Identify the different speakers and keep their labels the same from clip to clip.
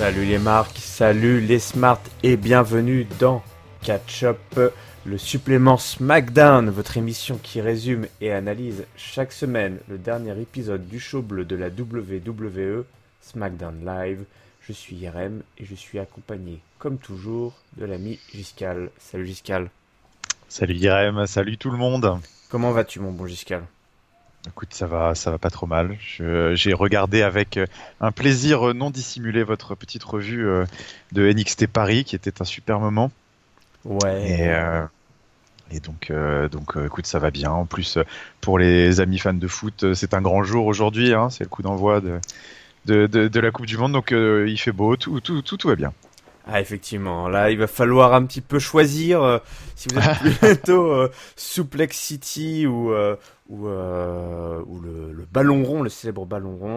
Speaker 1: Salut les marques, salut les smarts et bienvenue dans Catch Up, le supplément SmackDown, votre émission qui résume et analyse chaque semaine le dernier épisode du show bleu de la WWE, SmackDown Live. Je suis Yerem et je suis accompagné, comme toujours, de l'ami Giscal. Salut Giscal.
Speaker 2: Salut Yerem, salut tout le monde.
Speaker 1: Comment vas-tu mon bon Giscal ?
Speaker 2: Écoute, ça va pas trop mal. J'ai regardé avec un plaisir non dissimulé votre petite revue de NXT Paris, qui était un super moment.
Speaker 1: Ouais.
Speaker 2: Et donc, écoute, ça va bien. En plus, pour les amis fans de foot, c'est un grand jour aujourd'hui. Hein, c'est le coup d'envoi de la Coupe du Monde. Donc, il fait beau, tout va bien.
Speaker 1: Ah effectivement, là il va falloir un petit peu choisir si vous êtes plutôt Suplex City ou le ballon rond, le célèbre ballon rond.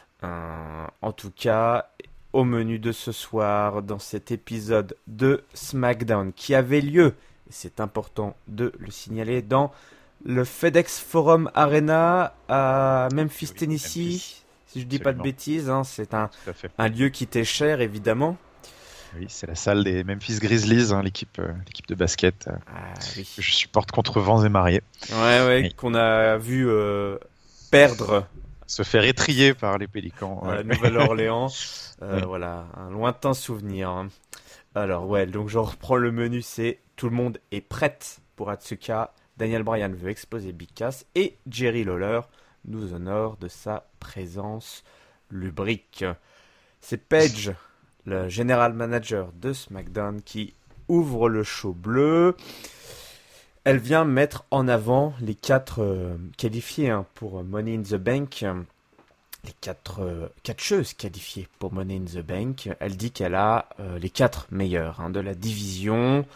Speaker 1: En tout cas, au menu de ce soir, dans cet épisode de SmackDown qui avait lieu, et c'est important de le signaler, dans le FedEx Forum Arena à Memphis, Tennessee.
Speaker 2: Memphis.
Speaker 1: Si je dis pas de bêtises, hein, c'est un lieu qui était cher évidemment.
Speaker 2: Oui, c'est la salle des Memphis Grizzlies, hein, l'équipe de basket
Speaker 1: oui.
Speaker 2: que je supporte contre vents et marées.
Speaker 1: Ouais, oui. Qu'on a vu perdre.
Speaker 2: Se faire étriller par les Pélicans.
Speaker 1: À la Nouvelle-Orléans. Voilà, un lointain souvenir. Alors, ouais, donc je reprends le menu, c'est tout le monde est prête pour Atsuka. Daniel Bryan veut exploser Big Cass et Jerry Lawler nous honore de sa présence lubrique. C'est Paige, le general manager de SmackDown, qui ouvre le show bleu. Elle vient mettre en avant les 4 qualifiés pour Money in the Bank. Les 4 catcheuses qualifiées pour Money in the Bank. Elle dit qu'elle a les 4 meilleures de la division.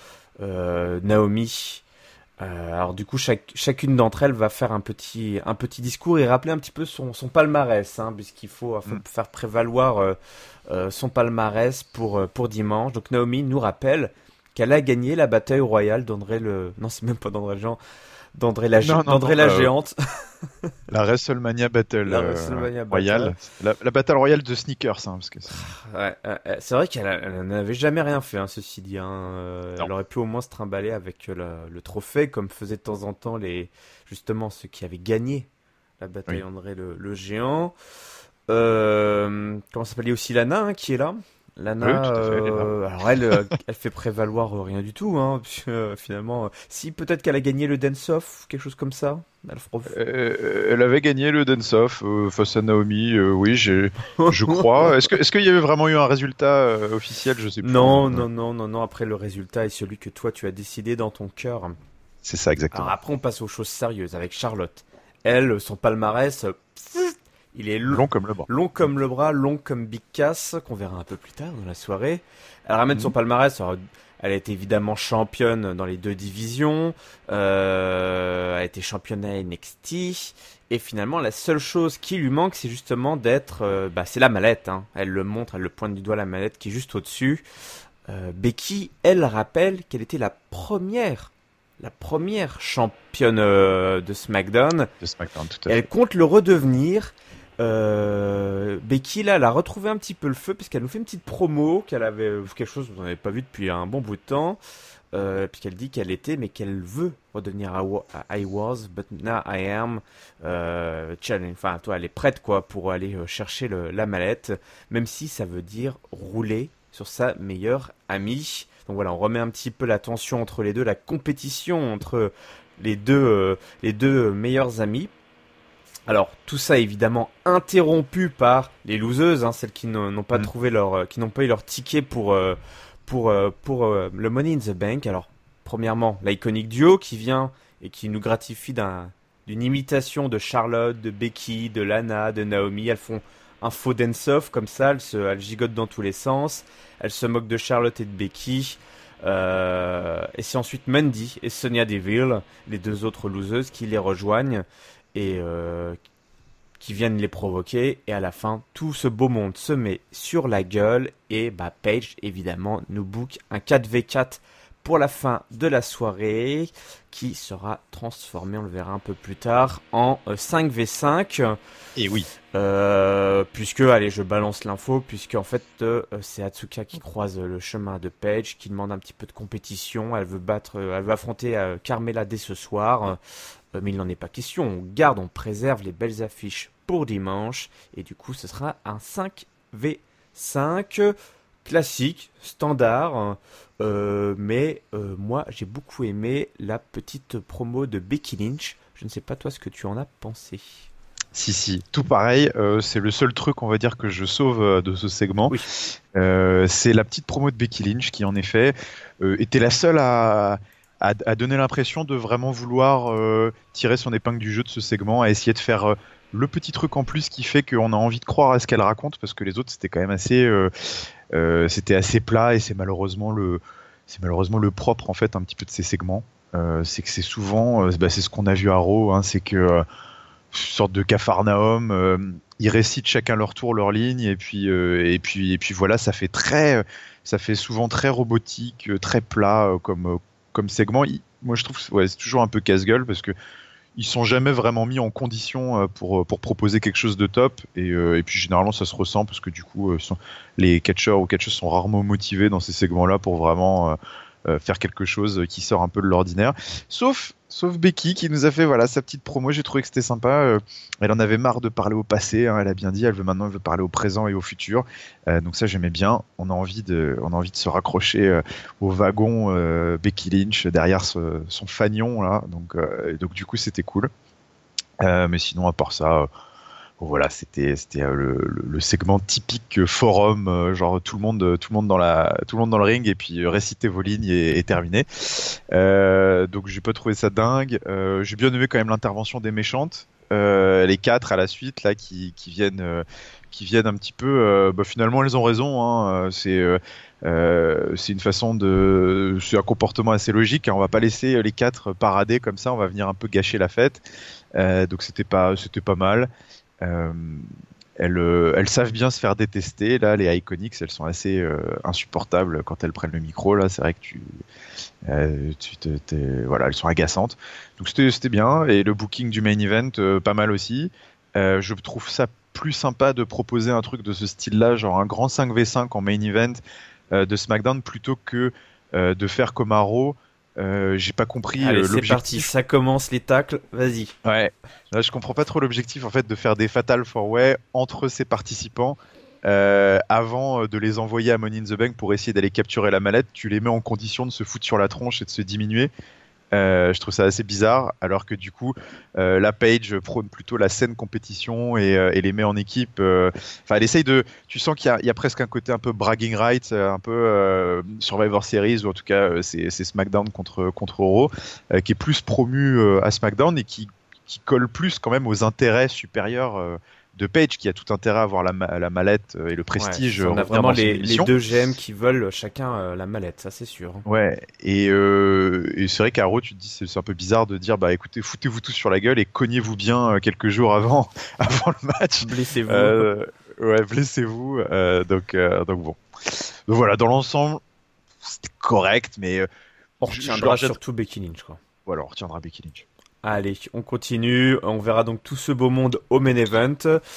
Speaker 1: Naomi. Alors du coup, chacune d'entre elles va faire un petit discours et rappeler un petit peu son palmarès, puisqu'il faut faire prévaloir son palmarès pour dimanche. Donc Naomi nous rappelle qu'elle a gagné la bataille royale d'André le... Non, c'est même pas d'André Jean. D'André la géante.
Speaker 2: La WrestleMania Battle Royale. La Battle Royale de sneakers. Parce que
Speaker 1: c'est vrai qu'elle n'avait jamais rien fait, ceci dit. Elle aurait pu au moins se trimballer avec le trophée, comme faisaient de temps en temps justement ceux qui avaient gagné la bataille André le géant. Comment s'appelle aussi Lana qui est là. Lana,
Speaker 2: oui, tout à fait,
Speaker 1: alors elle fait prévaloir rien du tout, puisque finalement, si peut-être qu'elle a gagné le dance-off, quelque chose comme ça.
Speaker 2: Elle avait gagné le dance-off face à Naomi, oui, je crois. Est-ce qu'il y avait vraiment eu un résultat officiel, je sais plus.
Speaker 1: Non. Après, le résultat est celui que toi tu as décidé dans ton cœur.
Speaker 2: C'est ça, exactement.
Speaker 1: Alors après, on passe aux choses sérieuses avec Charlotte. Elle, son palmarès. Il est
Speaker 2: long comme le bras.
Speaker 1: Long comme Big Cass, qu'on verra un peu plus tard dans la soirée. Elle ramène son palmarès. Alors, elle a été évidemment championne dans les 2 divisions. Elle a été championne à NXT. Et finalement, la seule chose qui lui manque, c'est justement d'être... c'est la mallette. Elle le montre, elle le pointe du doigt, la mallette qui est juste au-dessus. Becky, elle rappelle qu'elle était la première championne de SmackDown.
Speaker 2: De SmackDown, tout à fait.
Speaker 1: Elle compte le redevenir. Becky là, elle a retrouvé un petit peu le feu puisqu'elle nous fait une petite promo qu'elle avait quelque chose que vous n'avez pas vu depuis un bon bout de temps, puisqu'elle dit qu'elle était mais qu'elle veut redevenir I was but now I am challenge. Enfin, toi, elle est prête pour aller chercher la mallette, même si ça veut dire rouler sur sa meilleure amie. Donc voilà, on remet un petit peu la tension entre les deux, la compétition entre les deux meilleures amies. Alors, tout ça évidemment interrompu par les loseuses, celles qui n'ont pas trouvé qui n'ont pas eu leur ticket pour le Money in the Bank. Alors, premièrement, l'Iconic Duo qui vient et qui nous gratifie d'une imitation de Charlotte, de Becky, de Lana, de Naomi. Elles font un faux dance-off comme ça, elles gigotent dans tous les sens. Elles se moquent de Charlotte et de Becky. Et c'est ensuite Mandy et Sonya Deville, les 2 autres loseuses, qui les rejoignent et qui viennent les provoquer. Et à la fin, tout ce beau monde se met sur la gueule et Paige évidemment nous book un 4v4 pour la fin de la soirée, qui sera transformé, on le verra un peu plus tard, en 5v5.
Speaker 2: Et oui.
Speaker 1: Puisque, allez, je balance l'info, puisque en fait, c'est Atsuka qui croise le chemin de Paige, qui demande un petit peu de compétition. Elle veut affronter Carmella dès ce soir, mais il n'en est pas question. On préserve les belles affiches pour dimanche, et du coup, ce sera un 5v5 classique, standard. Mais moi, j'ai beaucoup aimé la petite promo de Becky Lynch. Je ne sais pas toi ce que tu en as pensé.
Speaker 2: Si, tout pareil. C'est le seul truc, on va dire, que je sauve de ce segment.
Speaker 1: Oui.
Speaker 2: C'est la petite promo de Becky Lynch qui, en effet, était la seule à donner l'impression de vraiment vouloir tirer son épingle du jeu de ce segment, à essayer de faire le petit truc en plus qui fait qu'on a envie de croire à ce qu'elle raconte, parce que les autres, c'était quand même c'était assez plat, et c'est malheureusement le propre, en fait, un petit peu de ces segments. C'est que c'est souvent, c'est ce qu'on a vu à Raw, hein, c'est que une sorte de Capharnaüm, ils récitent chacun leur tour, leur ligne, et puis voilà, ça fait souvent très robotique, très plat comme segment. Moi, je trouve que c'est toujours un peu casse-gueule, parce que ils sont jamais vraiment mis en condition pour proposer quelque chose de top, et puis généralement ça se ressent, parce que du coup les catcheurs ou catcheuses sont rarement motivés dans ces segments-là pour vraiment faire quelque chose qui sort un peu de l'ordinaire, sauf Becky, qui nous a fait sa petite promo. J'ai trouvé que c'était sympa. Elle en avait marre de parler au passé, hein, elle a bien dit, elle veut parler au présent et au futur, donc ça j'aimais bien. On a envie de se raccrocher au wagon Becky Lynch derrière son fanion là, donc du coup c'était cool. Mais sinon, à part ça, voilà, c'était le segment typique forum, genre tout le monde dans le ring, et puis réciter vos lignes et terminer. Donc j'ai pas trouvé ça dingue. J'ai bien aimé quand même l'intervention des méchantes, les 4 à la suite là qui viennent un petit peu. Finalement elles ont raison, hein, c'est une façon c'est un comportement assez logique, hein. On va pas laisser les 4 parader comme ça, on va venir un peu gâcher la fête. Donc c'était pas mal. Elles savent bien se faire détester là, les Iconics. Elles sont assez insupportables quand elles prennent le micro là. C'est vrai que voilà, elles sont agaçantes. Donc c'était bien, et le booking du main event pas mal aussi. Je trouve ça plus sympa de proposer un truc de ce style-là, genre un grand 5v5 en main event de SmackDown, plutôt que de faire comme à Raw. J'ai pas compris l'objectif.
Speaker 1: C'est parti, ça commence les tacles, vas-y.
Speaker 2: Ouais, là je comprends pas trop l'objectif, en fait, de faire des Fatal 4-Way entre ces participants avant de les envoyer à Money in the Bank pour essayer d'aller capturer la mallette. Tu les mets en condition de se foutre sur la tronche et de se diminuer. Je trouve ça assez bizarre, alors que du coup la Page prône plutôt la saine compétition et les met en équipe. Elle essaye tu sens qu'il y a presque un côté un peu bragging rights, un peu Survivor Series, ou en tout cas c'est SmackDown contre Raw, qui est plus promu à SmackDown, et qui colle plus quand même aux intérêts supérieurs de Page, qui a tout intérêt à avoir la mallette et le prestige.
Speaker 1: On a vraiment les deux GM qui veulent chacun la mallette, ça c'est sûr.
Speaker 2: Ouais, et c'est vrai qu'à Raw, tu te dis, c'est un peu bizarre de dire, écoutez, foutez-vous tous sur la gueule et cognez-vous bien quelques jours avant le match.
Speaker 1: Blessez-vous.
Speaker 2: Ouais, blessez-vous. Donc bon. Donc voilà, dans l'ensemble, c'était correct, mais
Speaker 1: on retiendra surtout Becky Lynch, quoi.
Speaker 2: Voilà, on retiendra Becky Lynch.
Speaker 1: Allez, on continue. On verra donc tout ce beau monde au main event.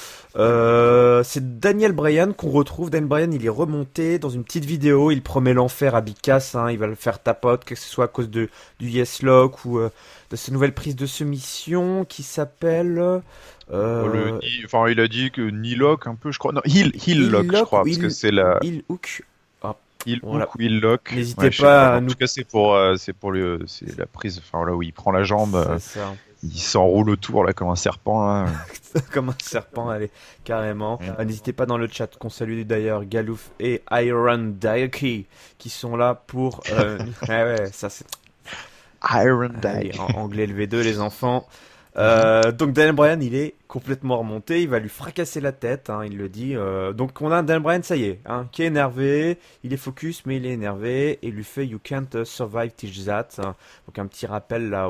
Speaker 1: C'est Daniel Bryan qu'on retrouve. Daniel Bryan, il est remonté dans une petite vidéo. Il promet l'enfer à Big Cass, hein. Il va le faire tapote, que ce soit à cause du Yes Lock ou de cette nouvelle prise de soumission qui s'appelle...
Speaker 2: il a dit que Knee Lock un peu, je crois. Non, Heel Lock, je crois, parce que c'est la...
Speaker 1: Heel Hook.
Speaker 2: Heel Hook ou Heel Lock.
Speaker 1: N'hésitez pas à nous...
Speaker 2: En tout cas, c'est la prise, là où il prend la jambe, il s'enroule autour là comme un serpent là.
Speaker 1: Comme un serpent, allez, carrément. N'hésitez pas dans le chat, qu'on salue d'ailleurs Galouf et Iron Daiki qui sont là pour... ça c'est...
Speaker 2: Iron Daiki.
Speaker 1: En anglais LV2 les enfants. Donc Daniel Bryan, il est complètement remonté, il va lui fracasser la tête, hein, il le dit. Donc on a Daniel Bryan, ça y est, hein, qui est énervé, il est focus mais il est énervé, et il lui fait You can't survive teach that. Donc un petit rappel là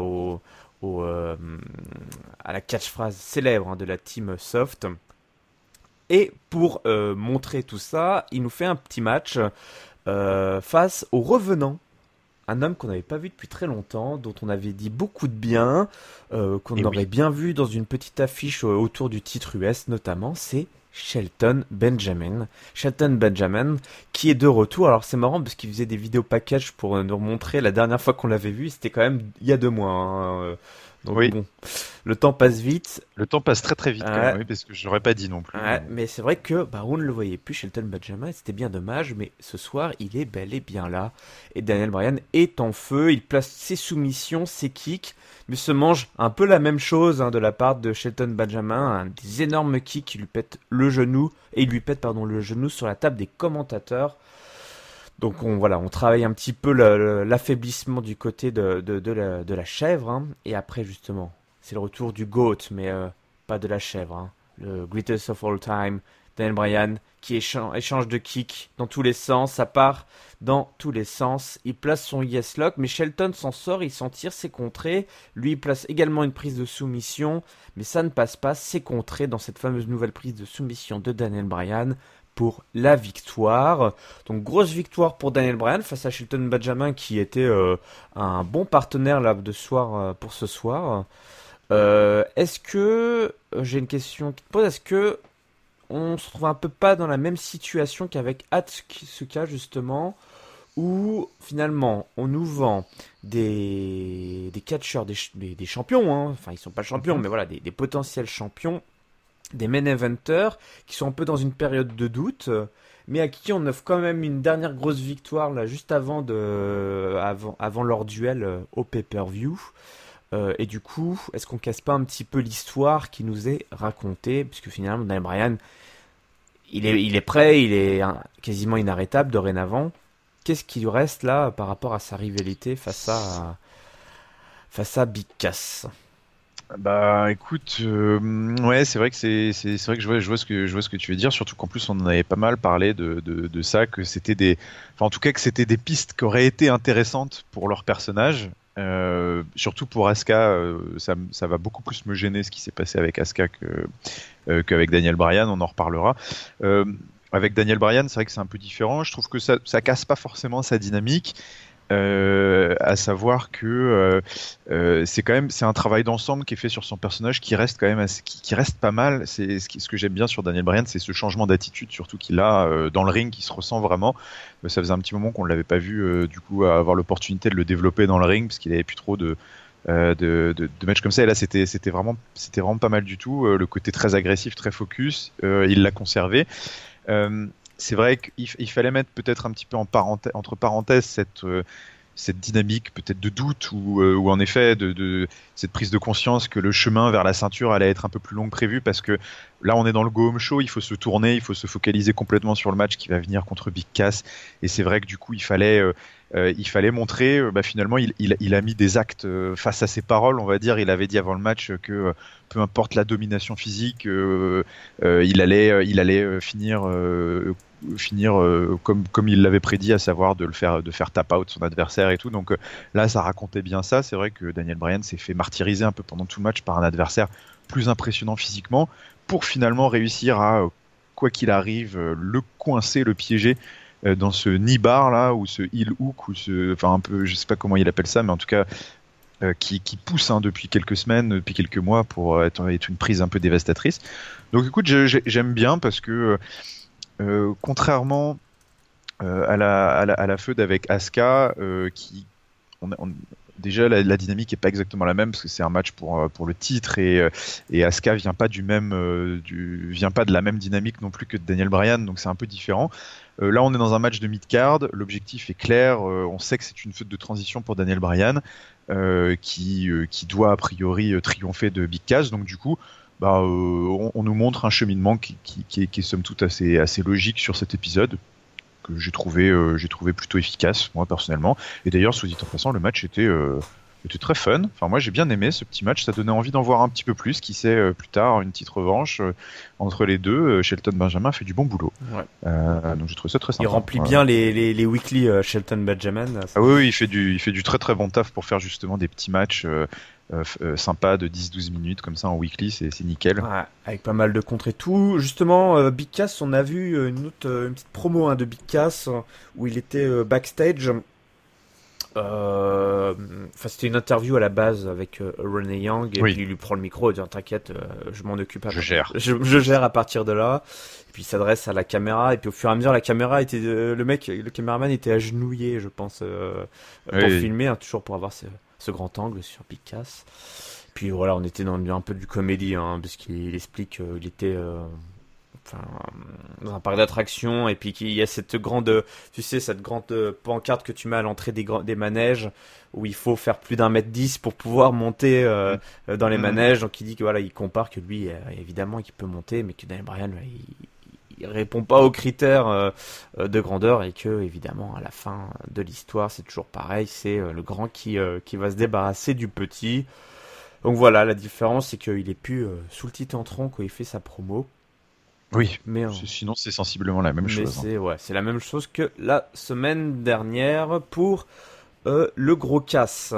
Speaker 1: à la catchphrase célèbre, hein, de la team Soft. Et pour montrer tout ça, il nous fait un petit match face aux revenants. un homme qu'on n'avait pas vu depuis très longtemps, dont on avait dit beaucoup de bien, qu'on aurait bien vu dans une petite affiche autour du titre US notamment, c'est Shelton Benjamin. Shelton Benjamin qui est de retour. Alors c'est marrant parce qu'il faisait des vidéos package pour nous remontrer la dernière fois qu'on l'avait vu, c'était quand même il y a 2 mois. Hein. Donc bon, le temps passe vite.
Speaker 2: Le temps passe très très vite quand même, oui, parce que je l'aurais pas dit non plus.
Speaker 1: Mais c'est vrai que on ne le voyait plus, Shelton Benjamin, c'était bien dommage, mais ce soir, il est bel et bien là. Et Daniel Bryan est en feu, il place ses soumissions, ses kicks, mais se mange un peu la même chose de la part de Shelton Benjamin, des énormes kicks qui lui pètent le genou, et il lui pète le genou sur la table des commentateurs. Donc on travaille un petit peu l'affaiblissement du côté de la chèvre. Hein. Et après, justement, c'est le retour du GOAT, mais pas de la chèvre. Hein. Le greatest of all time, Daniel Bryan, qui échange de kicks dans tous les sens. Ça part dans tous les sens. Il place son yes lock, mais Shelton s'en sort, il s'en tire, c'est contré. Lui, il place également une prise de soumission, mais ça ne passe pas. C'est contré dans cette fameuse nouvelle prise de soumission de Daniel Bryan pour la victoire. Donc grosse victoire pour Daniel Bryan face à Shelton Benjamin qui était un bon partenaire là de soir pour ce soir. Est-ce que j'ai une question qui te pose, est-ce que on se trouve un peu pas dans la même situation qu'avec Atsuka justement, où finalement on nous vend des catcheurs, des champions, hein. Enfin ils sont pas champions, mais voilà, des potentiels champions, des main eventers qui sont un peu dans une période de doute, mais à qui on offre quand même une dernière grosse victoire là juste avant leur duel au pay-per-view. Et du coup, est-ce qu'on casse pas un petit peu l'histoire qui nous est racontée, puisque finalement Daniel Bryan, il est prêt, il est quasiment inarrêtable dorénavant. Qu'est-ce qui lui reste là par rapport à sa rivalité face à Big Cass?
Speaker 2: Bah écoute, ouais, c'est vrai que c'est vrai que je vois ce que tu veux dire, surtout qu'en plus on en avait pas mal parlé de ça, que c'était en tout cas que c'était des pistes qui auraient été intéressantes pour leur personnage. Surtout pour Asuka, ça va beaucoup plus me gêner ce qui s'est passé avec Asuka qu'avec Daniel Bryan, on en reparlera. Avec Daniel Bryan, c'est vrai que c'est un peu différent. Je trouve que ça casse pas forcément sa dynamique. À savoir que c'est un travail d'ensemble qui est fait sur son personnage qui reste quand même qui reste pas mal. C'est ce que j'aime bien sur Daniel Bryan, c'est ce changement d'attitude surtout qu'il a dans le ring, qui se ressent vraiment. Ça faisait un petit moment qu'on ne l'avait pas vu du coup avoir l'opportunité de le développer dans le ring parce qu'il avait plus trop de matchs comme ça, et là c'était vraiment pas mal du tout. Le côté très agressif, très focus, il l'a conservé. C'est vrai qu'il fallait mettre peut-être un petit peu entre parenthèses cette dynamique peut-être de doute ou en effet de cette prise de conscience que le chemin vers la ceinture allait être un peu plus long que prévu, parce que là on est dans le go home show, il faut se tourner, il faut se focaliser complètement sur le match qui va venir contre Big Cass, et c'est vrai que du coup il fallait montrer, finalement il a mis des actes face à ses paroles, on va dire. Il avait dit avant le match que peu importe la domination physique, il allait finir comme il l'avait prédit, à savoir de faire tap out son adversaire et tout. Donc là ça racontait bien ça. C'est vrai que Daniel Bryan s'est fait martyriser un peu pendant tout le match par un adversaire plus impressionnant physiquement, pour finalement réussir à, quoi qu'il arrive, le coincer, le piéger dans ce knee bar là, ou ce heel hook, ou un peu, je sais pas comment il appelle ça, mais en tout cas qui pousse depuis quelques semaines, depuis quelques mois, pour être une prise un peu dévastatrice. Donc écoute, j'aime bien, parce que contrairement à la feud avec Asuka, déjà la dynamique est pas exactement la même, parce que c'est un match pour le titre, et Asuka vient pas de la même dynamique non plus que Daniel Bryan, donc c'est un peu différent. Là on est dans un match de mid-card, l'objectif est clair, on sait que c'est une feud de transition pour Daniel Bryan, qui doit a priori triompher de Big Cass, donc du coup on nous montre un cheminement qui est somme toute assez logique sur cet épisode, que j'ai trouvé plutôt efficace, moi personnellement. Et d'ailleurs, soit dit en passant, le match était très fun. Enfin, moi j'ai bien aimé ce petit match, ça donnait envie d'en voir un petit peu plus. Qui sait, plus tard, une petite revanche entre les deux. Shelton Benjamin fait du bon boulot. Ouais. Donc j'ai trouvé ça très sympa.
Speaker 1: Il remplit bien les weekly Shelton Benjamin.
Speaker 2: Ah oui, il fait du très très bon taf pour faire justement des petits matchs sympa de 10-12 minutes comme ça en weekly, c'est nickel.
Speaker 1: Ouais, avec pas mal de contre et tout. Justement, Big Cass, on a vu une petite promo de Big Cass où il était backstage C'était une interview à la base avec Renee Young, et
Speaker 2: Oui.
Speaker 1: puis il lui prend le micro et dit t'inquiète, je m'en occupe.
Speaker 2: Je gère.
Speaker 1: Je gère à partir de là. Et puis il s'adresse à la caméra, et puis au fur et à mesure, la caméra était, le caméraman était agenouillé, je pense, pour
Speaker 2: Oui.
Speaker 1: filmer, hein, toujours pour avoir ce grand angle sur Big Cass. Puis voilà, on était dans un peu du comédie, hein, parce qu'il explique qu'il était dans un parc d'attractions, et puis qu'il y a cette grande, tu sais, cette grande pancarte que tu mets à l'entrée des manèges, où il faut faire plus d'1,10 m pour pouvoir monter dans les manèges. Donc il dit que voilà, il compare que lui, évidemment, qu'il peut monter, mais que Daniel Bryan, il répond pas aux critères de grandeur, et que évidemment à la fin de l'histoire c'est toujours pareil, c'est le grand qui va se débarrasser du petit. Donc voilà, la différence c'est qu'il est plus sous le titre entrant quand il fait sa promo,
Speaker 2: Oui.
Speaker 1: mais
Speaker 2: Sinon, c'est sensiblement la même chose. Hein.
Speaker 1: c'est la même chose que la semaine dernière pour le gros casse.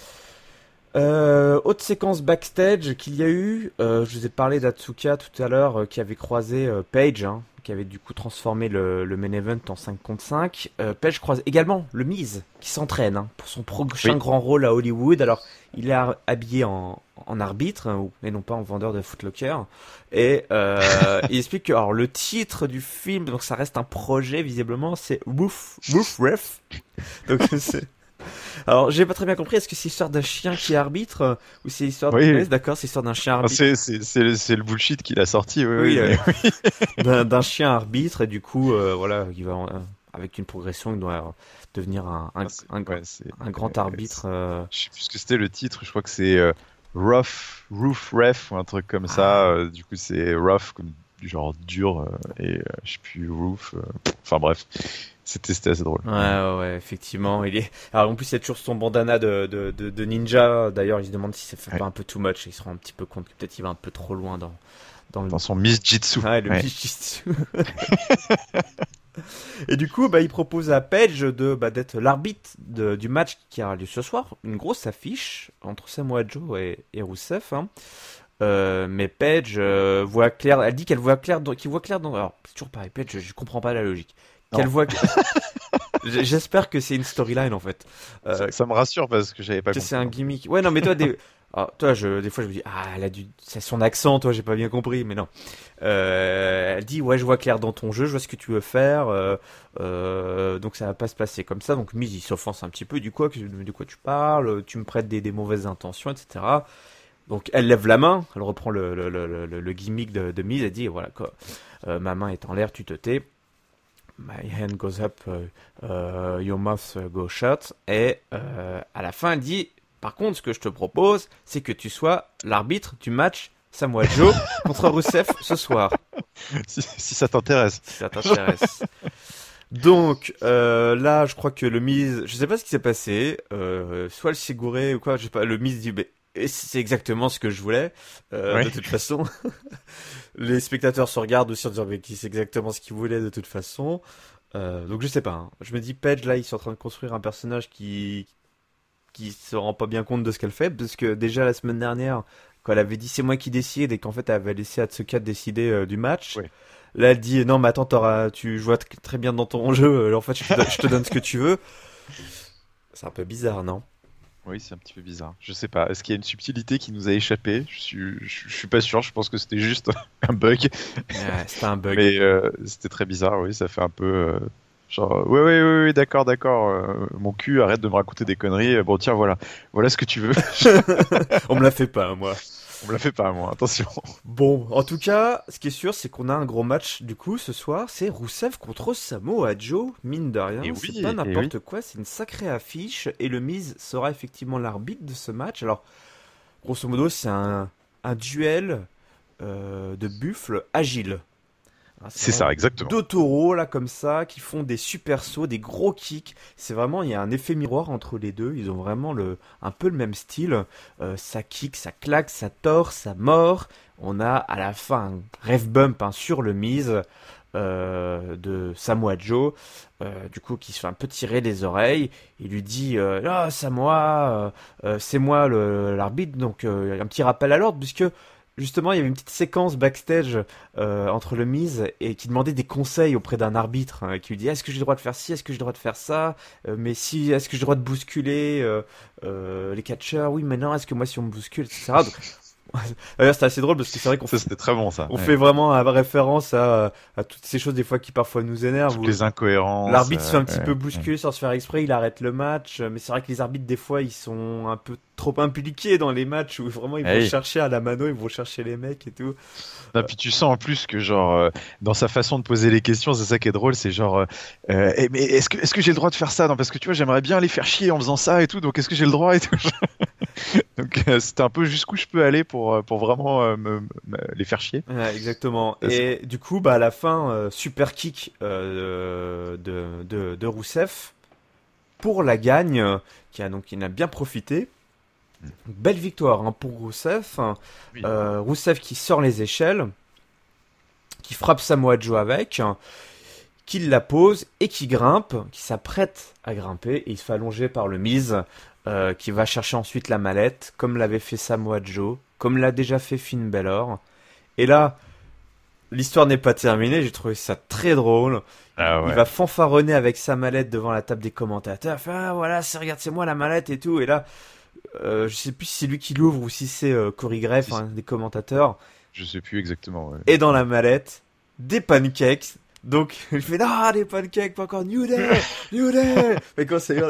Speaker 1: Autre séquence backstage qu'il y a eu, je vous ai parlé d'Atsuka tout à l'heure, qui avait croisé Page, hein, qui avait du coup transformé le main event en 5 contre 5. Page croise également le Miz, qui s'entraîne, hein, pour son prochain grand rôle à Hollywood. Alors, il est habillé en arbitre, hein, et non pas en vendeur de Footlocker. Et il explique que alors, le titre du film, donc ça reste un projet visiblement, c'est Roof Ref. Donc c'est... Alors, j'ai pas très bien compris, est-ce que c'est l'histoire d'un chien qui arbitre, ou c'est l'histoire
Speaker 2: Oui.
Speaker 1: Ouais, d'accord, c'est l'histoire d'un chien
Speaker 2: Ah,
Speaker 1: arbitre.
Speaker 2: c'est le bullshit qu'il a sorti.
Speaker 1: Oui,
Speaker 2: Oui,
Speaker 1: d'un chien arbitre, et du coup, voilà, il va avec une progression, il doit devenir un grand arbitre.
Speaker 2: Je sais plus ce que c'était le titre. Je crois que c'est Roof Ref ou un truc comme ça. Du coup, c'est rough comme du genre dur et je sais plus roof. Enfin bref, c'était assez drôle.
Speaker 1: Ouais, effectivement. Alors, en plus, il y a toujours son bandana de ninja. D'ailleurs, il se demande si ça fait pas un peu too much. Il se rend un petit peu compte que peut-être il va un peu trop loin
Speaker 2: dans son Miss-Jitsu.
Speaker 1: Ouais, le Miss-Jitsu. Et du coup, il propose à Page d'être l'arbitre du match qui aura lieu ce soir. Une grosse affiche entre Samoa Joe et Rusev, hein. Mais Page voit clair. Elle dit qu'elle voit clair, qu'il voit clair dans. Alors, c'est toujours pareil. Page, je comprends pas la logique. Qu'elle voit. J'espère que c'est une storyline en fait.
Speaker 2: Ça me rassure parce que j'avais pas
Speaker 1: que
Speaker 2: compris.
Speaker 1: c'est un gimmick. Ouais, non, mais toi, des fois, je me dis, c'est son accent, toi, j'ai pas bien compris, mais non. Elle dit, ouais, je vois clair dans ton jeu, je vois ce que tu veux faire, donc ça va pas se passer comme ça. Donc Miz, il s'offense un petit peu, de quoi tu parles, tu me prêtes des mauvaises intentions, etc. Donc elle lève la main, elle reprend le gimmick de Miz, elle dit, voilà, quoi, ma main est en l'air, tu te tais. My hand goes up, your mouth goes shut. Et à la fin, elle dit, par contre, ce que je te propose, c'est que tu sois l'arbitre du match Samoa Joe contre Rusev ce soir.
Speaker 2: Si ça t'intéresse.
Speaker 1: Si ça t'intéresse. Donc là, je crois que le Miz, je sais pas ce qui s'est passé, soit il s'est gouré ou quoi, je sais pas. Le Miz dit, et c'est exactement ce que je voulais. De toute façon, les spectateurs se regardent aussi en disant, mais c'est exactement ce qu'ils voulaient de toute façon. Donc je sais pas. Hein. Je me dis, Paige là, ils sont en train de construire un personnage qui se rend pas bien compte de ce qu'elle fait, parce que déjà la semaine dernière, quand elle avait dit c'est moi qui décide, et qu'en fait elle avait laissé Atsuka décider du match.
Speaker 2: Oui.
Speaker 1: Là, elle dit non, mais attends, je vois très bien dans ton jeu. En fait, je te donne ce que tu veux. C'est un peu bizarre, non?
Speaker 2: Oui, c'est un petit peu bizarre. Je sais pas. Est-ce qu'il y a une subtilité qui nous a échappé? Je suis pas sûr. Je pense que c'était juste un bug.
Speaker 1: Ouais, c'était un bug.
Speaker 2: Mais c'était très bizarre. Oui, ça fait un peu genre. Ouais, d'accord. Mon cul, arrête de me raconter des conneries. Bon, tiens, voilà ce que tu veux.
Speaker 1: On me la fait pas, moi.
Speaker 2: On me la fait pas, moi. Attention.
Speaker 1: Bon, en tout cas, ce qui est sûr, c'est qu'on a un gros match du coup ce soir. C'est Rusev contre Samoa Joe, mine de rien.
Speaker 2: Et
Speaker 1: c'est
Speaker 2: oui,
Speaker 1: pas
Speaker 2: et
Speaker 1: n'importe
Speaker 2: oui.
Speaker 1: quoi, c'est une sacrée affiche. Et le Miz sera effectivement l'arbitre de ce match. Alors, grosso modo, c'est un duel de buffles agiles. Hein,
Speaker 2: C'est
Speaker 1: vraiment
Speaker 2: ça, exactement.
Speaker 1: deux taureaux là comme ça qui font des super sauts, des gros kicks. C'est vraiment, il y a un effet miroir entre les deux. Ils ont vraiment un peu le même style. Ça kick, ça claque, ça tord, ça mord. On a à la fin un ref bump, hein, sur le Miz de Samoa Joe, du coup qui se fait un peu tirer les oreilles. Il lui dit Samoa, c'est moi l'arbitre, donc un petit rappel à l'ordre, puisque justement, il y avait une petite séquence backstage entre le Miz et qui demandait des conseils auprès d'un arbitre qui lui dit est-ce que j'ai le droit de faire ci, est-ce que j'ai le droit de faire ça, mais si, est-ce que j'ai le droit de bousculer les catcheurs, oui, mais non, est-ce que moi si on me bouscule, etc. Donc, d'ailleurs, c'était assez drôle parce que c'est vrai qu'on
Speaker 2: Ça, c'était très bon, ça.
Speaker 1: on fait vraiment référence à toutes ces choses des fois qui parfois nous énervent.
Speaker 2: Toutes
Speaker 1: Où
Speaker 2: les incohérences.
Speaker 1: l'arbitre se fait un petit peu bousculer sans se faire exprès, il arrête le match. Mais c'est vrai que les arbitres des fois ils sont un peu trop impliqués dans les matchs où vraiment ils vont chercher à la mano, ils vont chercher les mecs et tout.
Speaker 2: Non, puis tu sens en plus que genre dans sa façon de poser les questions, c'est ça qui est drôle, c'est genre mais est-ce que j'ai le droit de faire ça? Non, parce que tu vois, j'aimerais bien les faire chier en faisant ça et tout, donc est-ce que j'ai le droit et tout. Donc c'était un peu jusqu'où je peux aller pour vraiment les faire chier.
Speaker 1: Ouais, exactement. Et du coup, bah à la fin, super kick de Rousseff pour la gagne, qui en a bien profité. Belle victoire hein, pour Rousseff.
Speaker 2: Oui.
Speaker 1: Rousseff qui sort les échelles, qui frappe Samoa Joe avec, qui la pose et qui grimpe, qui s'apprête à grimper et il se fait allonger par le Miz, qui va chercher ensuite la mallette, comme l'avait fait Samoa Joe, comme l'a déjà fait Finn Balor. Et là, l'histoire n'est pas terminée, j'ai trouvé ça très drôle.
Speaker 2: Ah ouais.
Speaker 1: Il va fanfaronner avec sa mallette devant la table des commentateurs. Il fait, ah voilà, regarde, c'est moi la mallette et tout. Et là, je sais plus si c'est lui qui l'ouvre ou si c'est Corey Graves, des commentateurs.
Speaker 2: Je sais plus exactement. Ouais.
Speaker 1: Et dans la mallette, des pancakes. Donc, il fait, non, des pancakes, pas encore, New Day, New Day. Mais quand c'est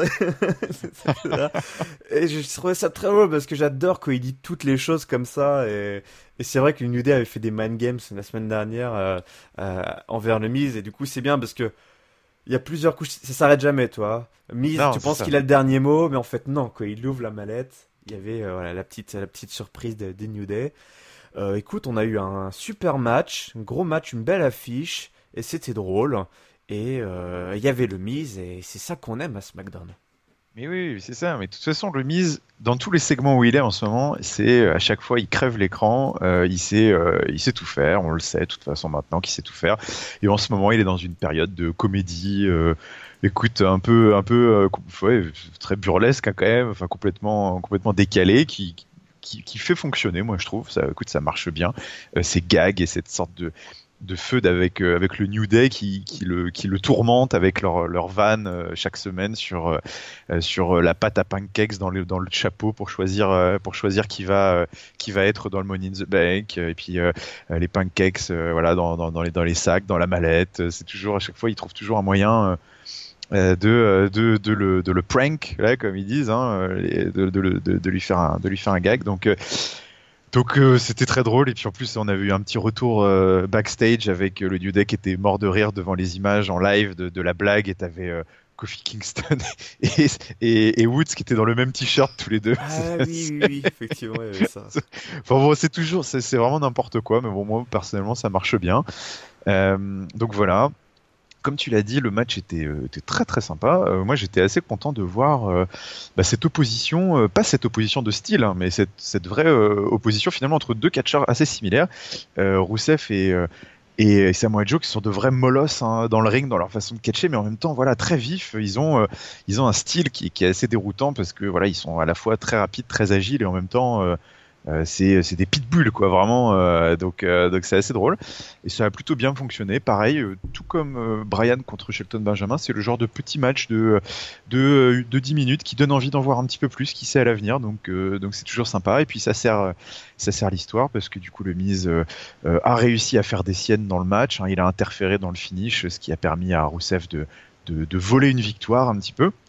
Speaker 1: et je trouvais ça très drôle parce que j'adore quand il dit toutes les choses comme ça. Et c'est vrai que le New Day avait fait des mind games la semaine dernière envers le Miz. Et du coup, c'est bien parce que il y a plusieurs couches, ça s'arrête jamais, toi. Miz,
Speaker 2: Non,
Speaker 1: tu penses
Speaker 2: ça.
Speaker 1: qu'il a le dernier mot, mais en fait, non. Quand il ouvre la mallette, il y avait voilà, la petite surprise des New Day. Écoute, on a eu un super match, un gros match, une belle affiche. Et c'était drôle. Et il y avait le Miz, et c'est ça qu'on aime à SmackDown.
Speaker 2: Mais oui, c'est ça. Mais de toute façon, le Miz, dans tous les segments où il est en ce moment, c'est à chaque fois, il crève l'écran. Il sait tout faire. On le sait de toute façon maintenant qu'il sait tout faire. Et en ce moment, il est dans une période de comédie. Écoute, un peu, ouais, très burlesque hein, quand même. Enfin, complètement décalé, qui fait fonctionner. Moi, je trouve. Ça, écoute, ça marche bien. Ces gags et cette sorte de feud avec le New Day qui le tourmente avec leur van chaque semaine sur la pâte à pancakes dans le chapeau pour choisir qui va être dans le Money in the Bank et puis les pancakes voilà dans les sacs, dans la mallette. C'est toujours à chaque fois ils trouvent toujours un moyen de le prank là comme ils disent hein, de lui faire un gag donc c'était très drôle et puis en plus on avait eu un petit retour backstage avec le New Day qui était mort de rire devant les images en live de la blague et t'avais Kofi Kingston et Woods qui étaient dans le même t-shirt tous les deux.
Speaker 1: Ah oui, effectivement, il y avait ça.
Speaker 2: Enfin bon, c'est vraiment n'importe quoi mais bon moi personnellement ça marche bien. Donc voilà. Comme tu l'as dit, le match était très très sympa. Moi, j'étais assez content de voir cette opposition, pas cette opposition de style, hein, mais cette vraie opposition finalement entre deux catcheurs assez similaires, Rousseff et Samoa Joe, qui sont de vrais molosses hein, dans le ring, dans leur façon de catcher, mais en même temps, voilà, très vifs. Ils ont un style qui est assez déroutant parce que voilà, ils sont à la fois très rapides, très agiles et en même temps c'est des pitbulls quoi vraiment donc c'est assez drôle et ça a plutôt bien fonctionné pareil tout comme Bryan contre Shelton Benjamin c'est le genre de petit match de 10 minutes qui donne envie d'en voir un petit peu plus qui sait à l'avenir donc c'est toujours sympa et puis ça sert l'histoire parce que du coup le Miz a réussi à faire des siennes dans le match hein, il a interféré dans le finish ce qui a permis à Rousseff de voler une victoire un petit peu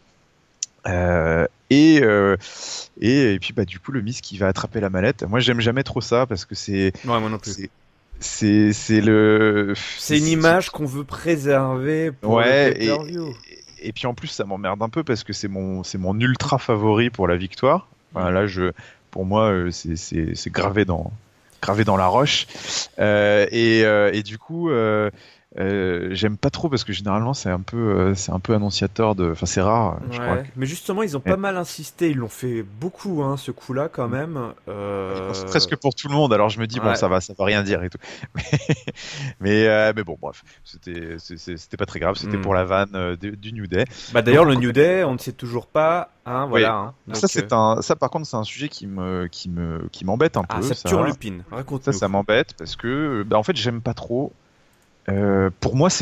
Speaker 2: et puis du coup le Miz qui va attraper la mallette. Moi j'aime jamais trop ça parce que c'est
Speaker 1: Ouais, moi non plus.
Speaker 2: C'est
Speaker 1: une image qu'on veut préserver pour le pay-per-view.
Speaker 2: Et puis en plus ça m'emmerde un peu parce que c'est mon ultra favori pour la victoire. Voilà, pour moi c'est gravé dans la roche et du coup j'aime pas trop parce que généralement c'est un peu annonciateur de. Enfin, c'est rare. Je crois
Speaker 1: Ouais, mais justement, ils ont pas mal insisté, ils l'ont fait beaucoup, hein, ce coup-là, quand même.
Speaker 2: ils font presque pour tout le monde. Alors je me dis bon,
Speaker 1: Ouais.
Speaker 2: ça va rien dire et tout. Mais bon, bref, c'était pas très grave. C'était
Speaker 1: Hmm.
Speaker 2: pour la vanne du New Day.
Speaker 1: Bah
Speaker 2: Donc
Speaker 1: d'ailleurs, le New Day, on ne sait toujours pas, hein,
Speaker 2: oui.
Speaker 1: voilà. Hein.
Speaker 2: Ça
Speaker 1: Donc,
Speaker 2: ça par contre c'est un sujet qui m'embête un
Speaker 1: ah,
Speaker 2: peu.
Speaker 1: ça turlupine, raconte-nous.
Speaker 2: Ça m'embête parce que bah, en fait j'aime pas trop. Pour moi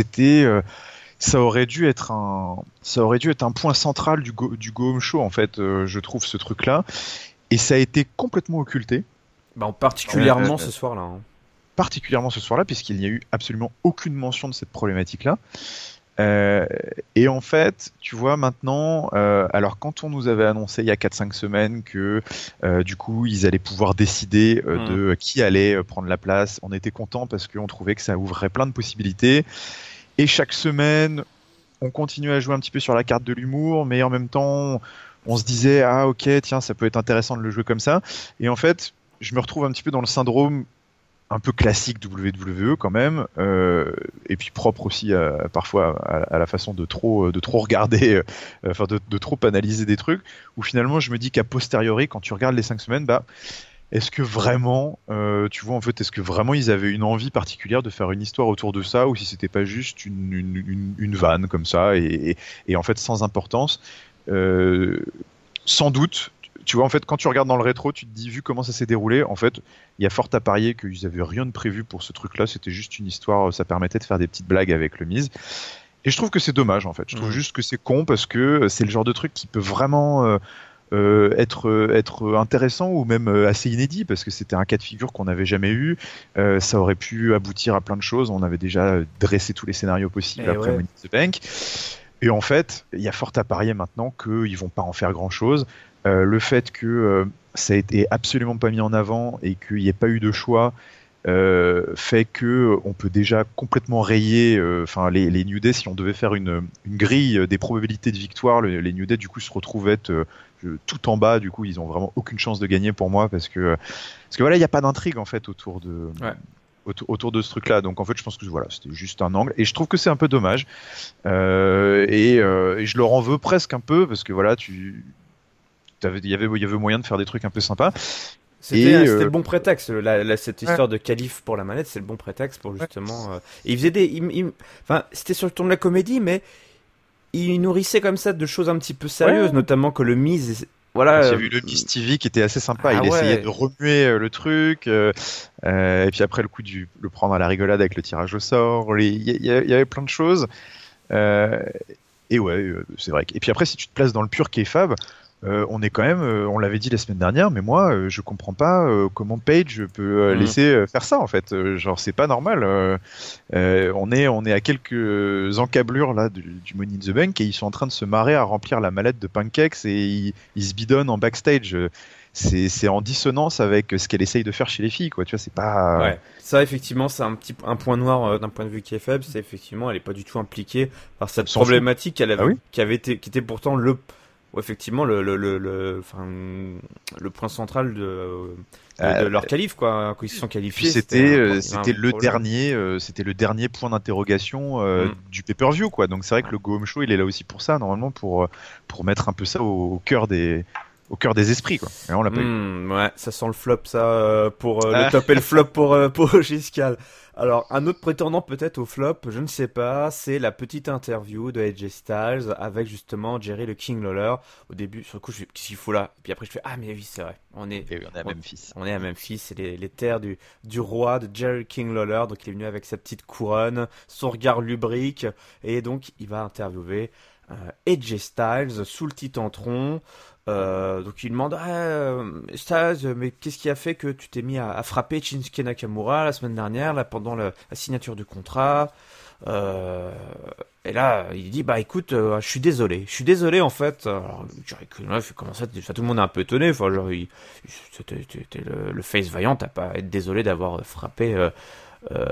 Speaker 2: ça aurait dû être un point central du Go Home Show en fait. Je trouve ce truc-là et ça a été complètement occulté.
Speaker 1: Bah,
Speaker 2: Euh,
Speaker 1: particulièrement ce soir-là. Hein.
Speaker 2: Particulièrement ce soir-là, puisqu'il n'y a eu absolument aucune mention de cette problématique-là. Euh, et en fait, tu vois, maintenant, alors quand on nous avait annoncé il y a 4-5 semaines que du coup ils allaient pouvoir décider
Speaker 1: Hmm.
Speaker 2: de qui allait prendre la place, on était content parce qu'on trouvait que ça ouvrait plein de possibilités. Et chaque semaine, on continuait à jouer un petit peu sur la carte de l'humour, mais en même temps, on se disait, ah ok, tiens, ça peut être intéressant de le jouer comme ça. Et en fait, je me retrouve un petit peu dans le syndrome un peu classique WWE quand même, et puis propre aussi parfois à la façon de trop regarder, enfin de trop analyser des trucs, où finalement je me dis qu'à posteriori, quand tu regardes les 5 semaines, bah est-ce que vraiment, tu vois en fait, est-ce que vraiment ils avaient une envie particulière de faire une histoire autour de ça, ou si c'était pas juste une vanne comme ça, et en fait sans importance. Euh, Sans doute, tu vois, en fait, quand tu regardes dans le rétro, tu te dis, vu comment ça s'est déroulé, en fait, il y a fort à parier qu'ils avaient rien de prévu pour ce truc-là. C'était juste une histoire, ça permettait de faire des petites blagues avec le Miz. Et je trouve que c'est dommage, en fait. Je trouve
Speaker 1: Hmm.
Speaker 2: juste que c'est con parce que c'est le genre de truc qui peut vraiment être intéressant ou même assez inédit parce que c'était un cas de figure qu'on n'avait jamais eu. Ça aurait pu aboutir à plein de choses. On avait déjà dressé tous les scénarios possibles
Speaker 1: Et
Speaker 2: après
Speaker 1: ouais.
Speaker 2: Money in the Bank. Et en fait, il y a fort à parier maintenant qu'ils vont pas en faire grand-chose. Le fait que ça a été absolument pas mis en avant et qu'il n'y ait pas eu de choix fait que on peut déjà complètement rayer enfin les New Day si on devait faire une grille des probabilités de victoire les New Day du coup se retrouvent être tout en bas du coup ils ont vraiment aucune chance de gagner pour moi parce que voilà il n'y a pas d'intrigue en fait
Speaker 1: Ouais.
Speaker 2: autour de ce truc-là. Donc en fait, je pense que voilà, c'était juste un angle. Et je trouve que c'est un peu dommage. Et je leur en veux presque un peu parce que voilà, il y avait moyen de faire des trucs un peu sympas. Et
Speaker 1: C'était le bon prétexte, cette
Speaker 2: ouais,
Speaker 1: histoire de calife pour la manette, c'est le bon prétexte pour justement. Et il faisait des. Enfin, c'était sur le ton de la comédie, mais il nourrissait comme ça de choses un petit peu sérieuses,
Speaker 2: ouais.
Speaker 1: notamment que le Miz. Voilà.
Speaker 2: Quand il y a eu le Miss TV qui était assez sympa,
Speaker 1: Ah
Speaker 2: il essayait
Speaker 1: ouais.
Speaker 2: de remuer le truc, et puis après le coup du le prendre à la rigolade avec le tirage au sort, il y avait plein de choses. Euh, et ouais, c'est vrai. Et puis après, si tu te places dans le pur kayfabe, on est quand même, on l'avait dit la semaine dernière, mais moi, je comprends pas comment Page peut
Speaker 1: Hmm.
Speaker 2: laisser faire ça en fait. Genre, c'est pas normal. On est à quelques encablures là du Money in the Bank et ils sont en train de se marrer à remplir la mallette de pancakes et ils se bidonnent en backstage. C'est en dissonance avec ce qu'elle essaye de faire chez les filles, quoi. Tu vois, c'est pas.
Speaker 1: Ouais, ça effectivement, c'est un point noir d'un point de vue qui est faible, c'est effectivement, elle est pas du tout impliquée par
Speaker 2: On
Speaker 1: cette
Speaker 2: s'en fout.
Speaker 1: problématique
Speaker 2: Ah oui.
Speaker 1: qui était pourtant ou effectivement enfin, le point central de
Speaker 2: Euh,
Speaker 1: leur qualif quoi. Quand ils se sont
Speaker 2: Et puis
Speaker 1: qualifiés, c'était il y avait un problème.
Speaker 2: c'était le dernier point d'interrogation
Speaker 1: Hmm.
Speaker 2: du pay-per-view, quoi. Donc c'est vrai que
Speaker 1: Ouais.
Speaker 2: le Go Home Show, il est là aussi pour ça, normalement pour mettre un peu ça au cœur des esprits, quoi. Et on l'a pas eu.
Speaker 1: Ouais, ça sent le flop, ça, pour le
Speaker 2: Ah,
Speaker 1: top et le flop pour Giscal. Alors, un autre prétendant peut-être au flop, je ne sais pas, c'est la petite interview de AJ Styles avec justement Jerry le King Lawler. Au début, sur le coup, je fais, qu'est-ce qu'il faut là? Et puis après, je fais, ah, mais oui, c'est vrai,
Speaker 2: et oui, on est à
Speaker 1: on,
Speaker 2: Memphis.
Speaker 1: on est à Memphis, c'est les terres du roi de Jerry King Lawler. Donc, il est venu avec sa petite couronne, son regard lubrique, et donc, il va interviewer AJ Styles sous le Titantron. Donc il demande Styles, mais qu'est-ce qui a fait que tu t'es mis à frapper Shinsuke Nakamura la semaine dernière, là, pendant la signature du contrat. Et là, il dit bah écoute, je suis désolé en fait. Alors, Jerry King Lawler fait comment ça, enfin, tout le monde est un peu étonné. Enfin, genre, c'était le face vaillant, t'as pas à être désolé d'avoir frappé euh,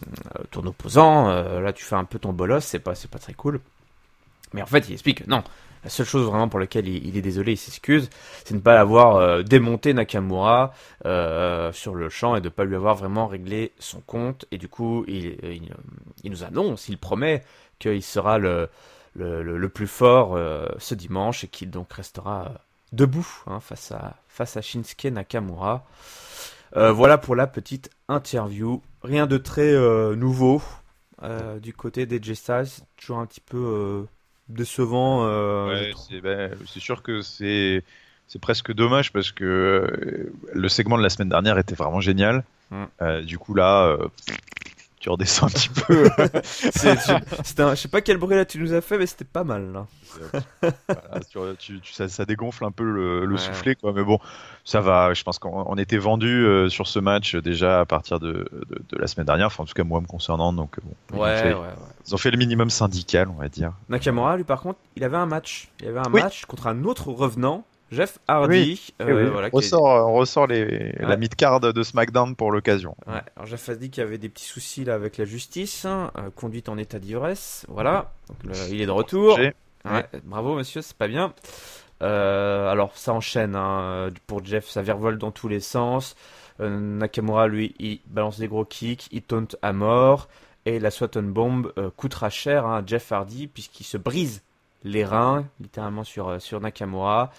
Speaker 1: ton opposant. Là, tu fais un peu ton bolos, c'est pas très cool. Mais en fait, il explique non. La seule chose vraiment pour laquelle il est désolé, il s'excuse, c'est de ne pas l'avoir démonté Nakamura sur le champ et de ne pas lui avoir vraiment réglé son compte. Et du coup, il nous annonce, il promet qu'il sera le plus fort ce dimanche et qu'il donc restera debout face à Shinsuke Nakamura. Voilà pour la petite interview. Rien de très nouveau du côté des J-Styles. C'est toujours un petit peu décevant.
Speaker 2: Ouais, c'est sûr que c'est presque dommage parce que le segment de la semaine dernière était vraiment génial. Du coup là, tu redescends un petit peu.
Speaker 1: Je sais pas quel bruit là tu nous as fait, mais c'était pas mal là.
Speaker 2: Voilà, ça dégonfle un peu le soufflet, quoi. Mais bon, ça va. Je pense qu'on était vendu sur ce match déjà à partir de la semaine dernière. Enfin, en tout cas, moi me concernant. Donc, bon, ils ont fait le minimum syndical, on va dire.
Speaker 1: Nakamura, lui, par contre, il avait un match. Il avait un match contre un autre revenant. Jeff Hardy,
Speaker 2: voilà, on ressort la mid-card de SmackDown pour l'occasion.
Speaker 1: Ouais. Alors Jeff Hardy qui avait des petits soucis là avec la justice, conduite en état d'ivresse, voilà. Donc, il est de retour. Ouais. Bravo monsieur, c'est pas bien. Alors ça enchaîne pour Jeff, ça virevolte dans tous les sens. Nakamura lui, il balance des gros kicks, il taunte à mort et la Swanton Bomb coûtera cher à Jeff Hardy puisqu'il se brise les reins littéralement sur Nakamura.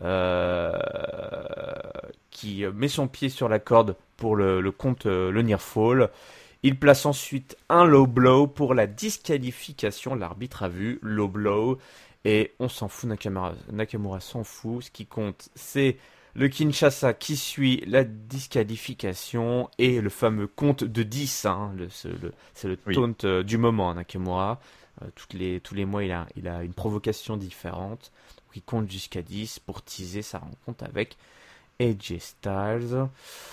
Speaker 1: Qui met son pied sur la corde pour le compte le near fall. Il place ensuite un low blow pour la disqualification. L'arbitre a vu low blow et on s'en fout. Nakamura s'en fout. Ce qui compte, c'est le Kinshasa qui suit la disqualification et le fameux compte de 10. C'est le taunt du moment, Nakamura. Tous les mois, il a une provocation différente. Il compte jusqu'à 10 pour teaser sa rencontre avec AJ Styles.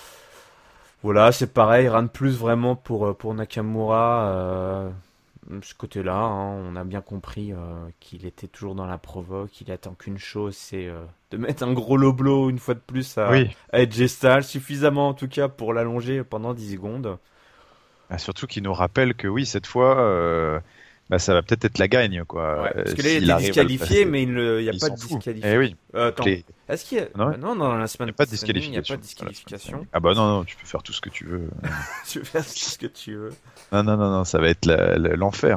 Speaker 1: Voilà, c'est pareil, rien de plus vraiment pour Nakamura. Ce côté-là, on a bien compris qu'il était toujours dans la provoque. Il attend qu'une chose, c'est de mettre un gros low blow une fois de plus à AJ Styles, suffisamment en tout cas pour l'allonger pendant 10 secondes.
Speaker 2: Surtout qu'il nous rappelle que cette fois... ça va peut-être être la gagne, quoi.
Speaker 1: Parce que là, il est disqualifié, mais il n'y a pas de disqualification.
Speaker 2: Oui.
Speaker 1: Attends, est-ce qu'il y a... Non, dans la semaine,
Speaker 2: il n'y a pas de disqualification.
Speaker 1: Il n'y a pas de disqualification.
Speaker 2: Ah bah non, tu peux faire tout ce que tu veux.
Speaker 1: Tu peux faire tout ce que tu veux.
Speaker 2: Non, ça va être l'enfer.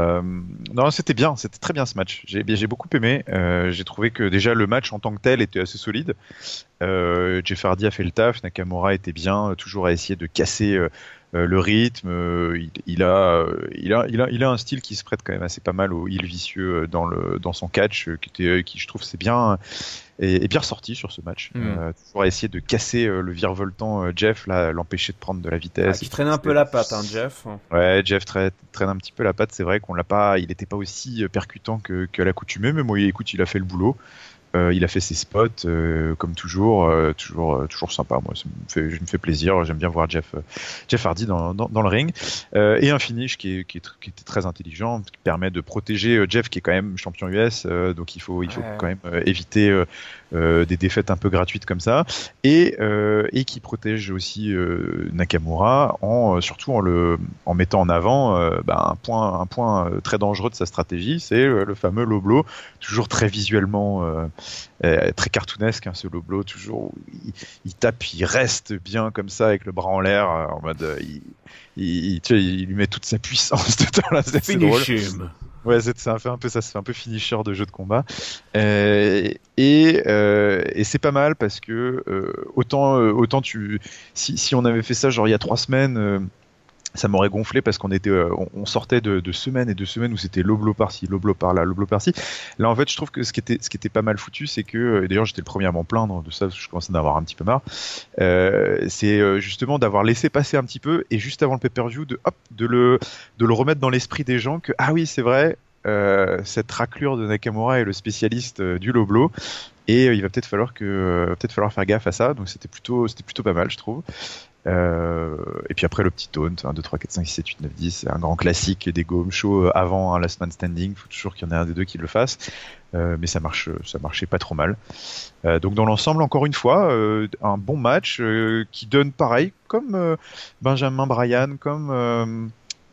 Speaker 2: Non, c'était bien, c'était très bien ce match. J'ai beaucoup aimé. J'ai trouvé que déjà le match en tant que tel était assez solide. Jeff Hardy a fait le taf, Nakamura était bien, toujours à essayer de casser le rythme. Il a un style qui se prête quand même assez pas mal au heel vicieux dans son catch, qui je trouve c'est bien et bien ressorti sur ce match. Toujours à essayer de casser le virevoltant Jeff, là, l'empêcher de prendre de la vitesse.
Speaker 1: Qui traîne un peu la patte, Jeff.
Speaker 2: Ouais, Jeff traîne un petit peu la patte. C'est vrai il n'était pas aussi percutant que l'accoutumée, mais moi, écoute, il a fait le boulot. Il a fait ses spots comme toujours sympa. Moi, je me fais plaisir. J'aime bien voir Jeff Hardy dans le ring et un finish qui était très intelligent, qui permet de protéger Jeff, qui est quand même champion US. Donc il faut quand même éviter des défaites un peu gratuites comme ça, et qui protège aussi Nakamura surtout en mettant en avant un point très dangereux de sa stratégie, c'est le fameux low blow, toujours très visuellement très cartoonesque, ce low blow, toujours où il tape, il reste bien comme ça avec le bras en l'air, en mode il lui met toute sa puissance dedans là, c'est drôle. Ouais, ça fait un peu ça, se fait un peu finisher de jeu de combat, et c'est pas mal parce que autant si on avait fait ça genre il y a 3 semaines, ça m'aurait gonflé parce on sortait de semaines et de semaines où c'était low blow par-ci, low blow par-là, low blow par-ci. Là, en fait, je trouve que ce qui était pas mal foutu, c'est que, et d'ailleurs, j'étais le premier à m'en plaindre de ça, parce que je commençais à en avoir un petit peu marre, c'est justement d'avoir laissé passer un petit peu, et juste avant le pay-per-view, de le remettre dans l'esprit des gens que, ah oui, c'est vrai, cette raclure de Nakamura est le spécialiste du low blow, et il va peut-être falloir faire gaffe à ça. Donc c'était plutôt pas mal, je trouve. Et puis après le petit taunt, 1, 2, 3, 4, 5, 6, 7, 8, 9, 10, c'est un grand classique des Go Home Show avant un Last Man Standing. Il faut toujours qu'il y en ait un des deux qui le fasse, mais ça marchait pas trop mal. Donc dans l'ensemble, encore une fois, un bon match qui donne pareil, comme Benjamin Bryan, comme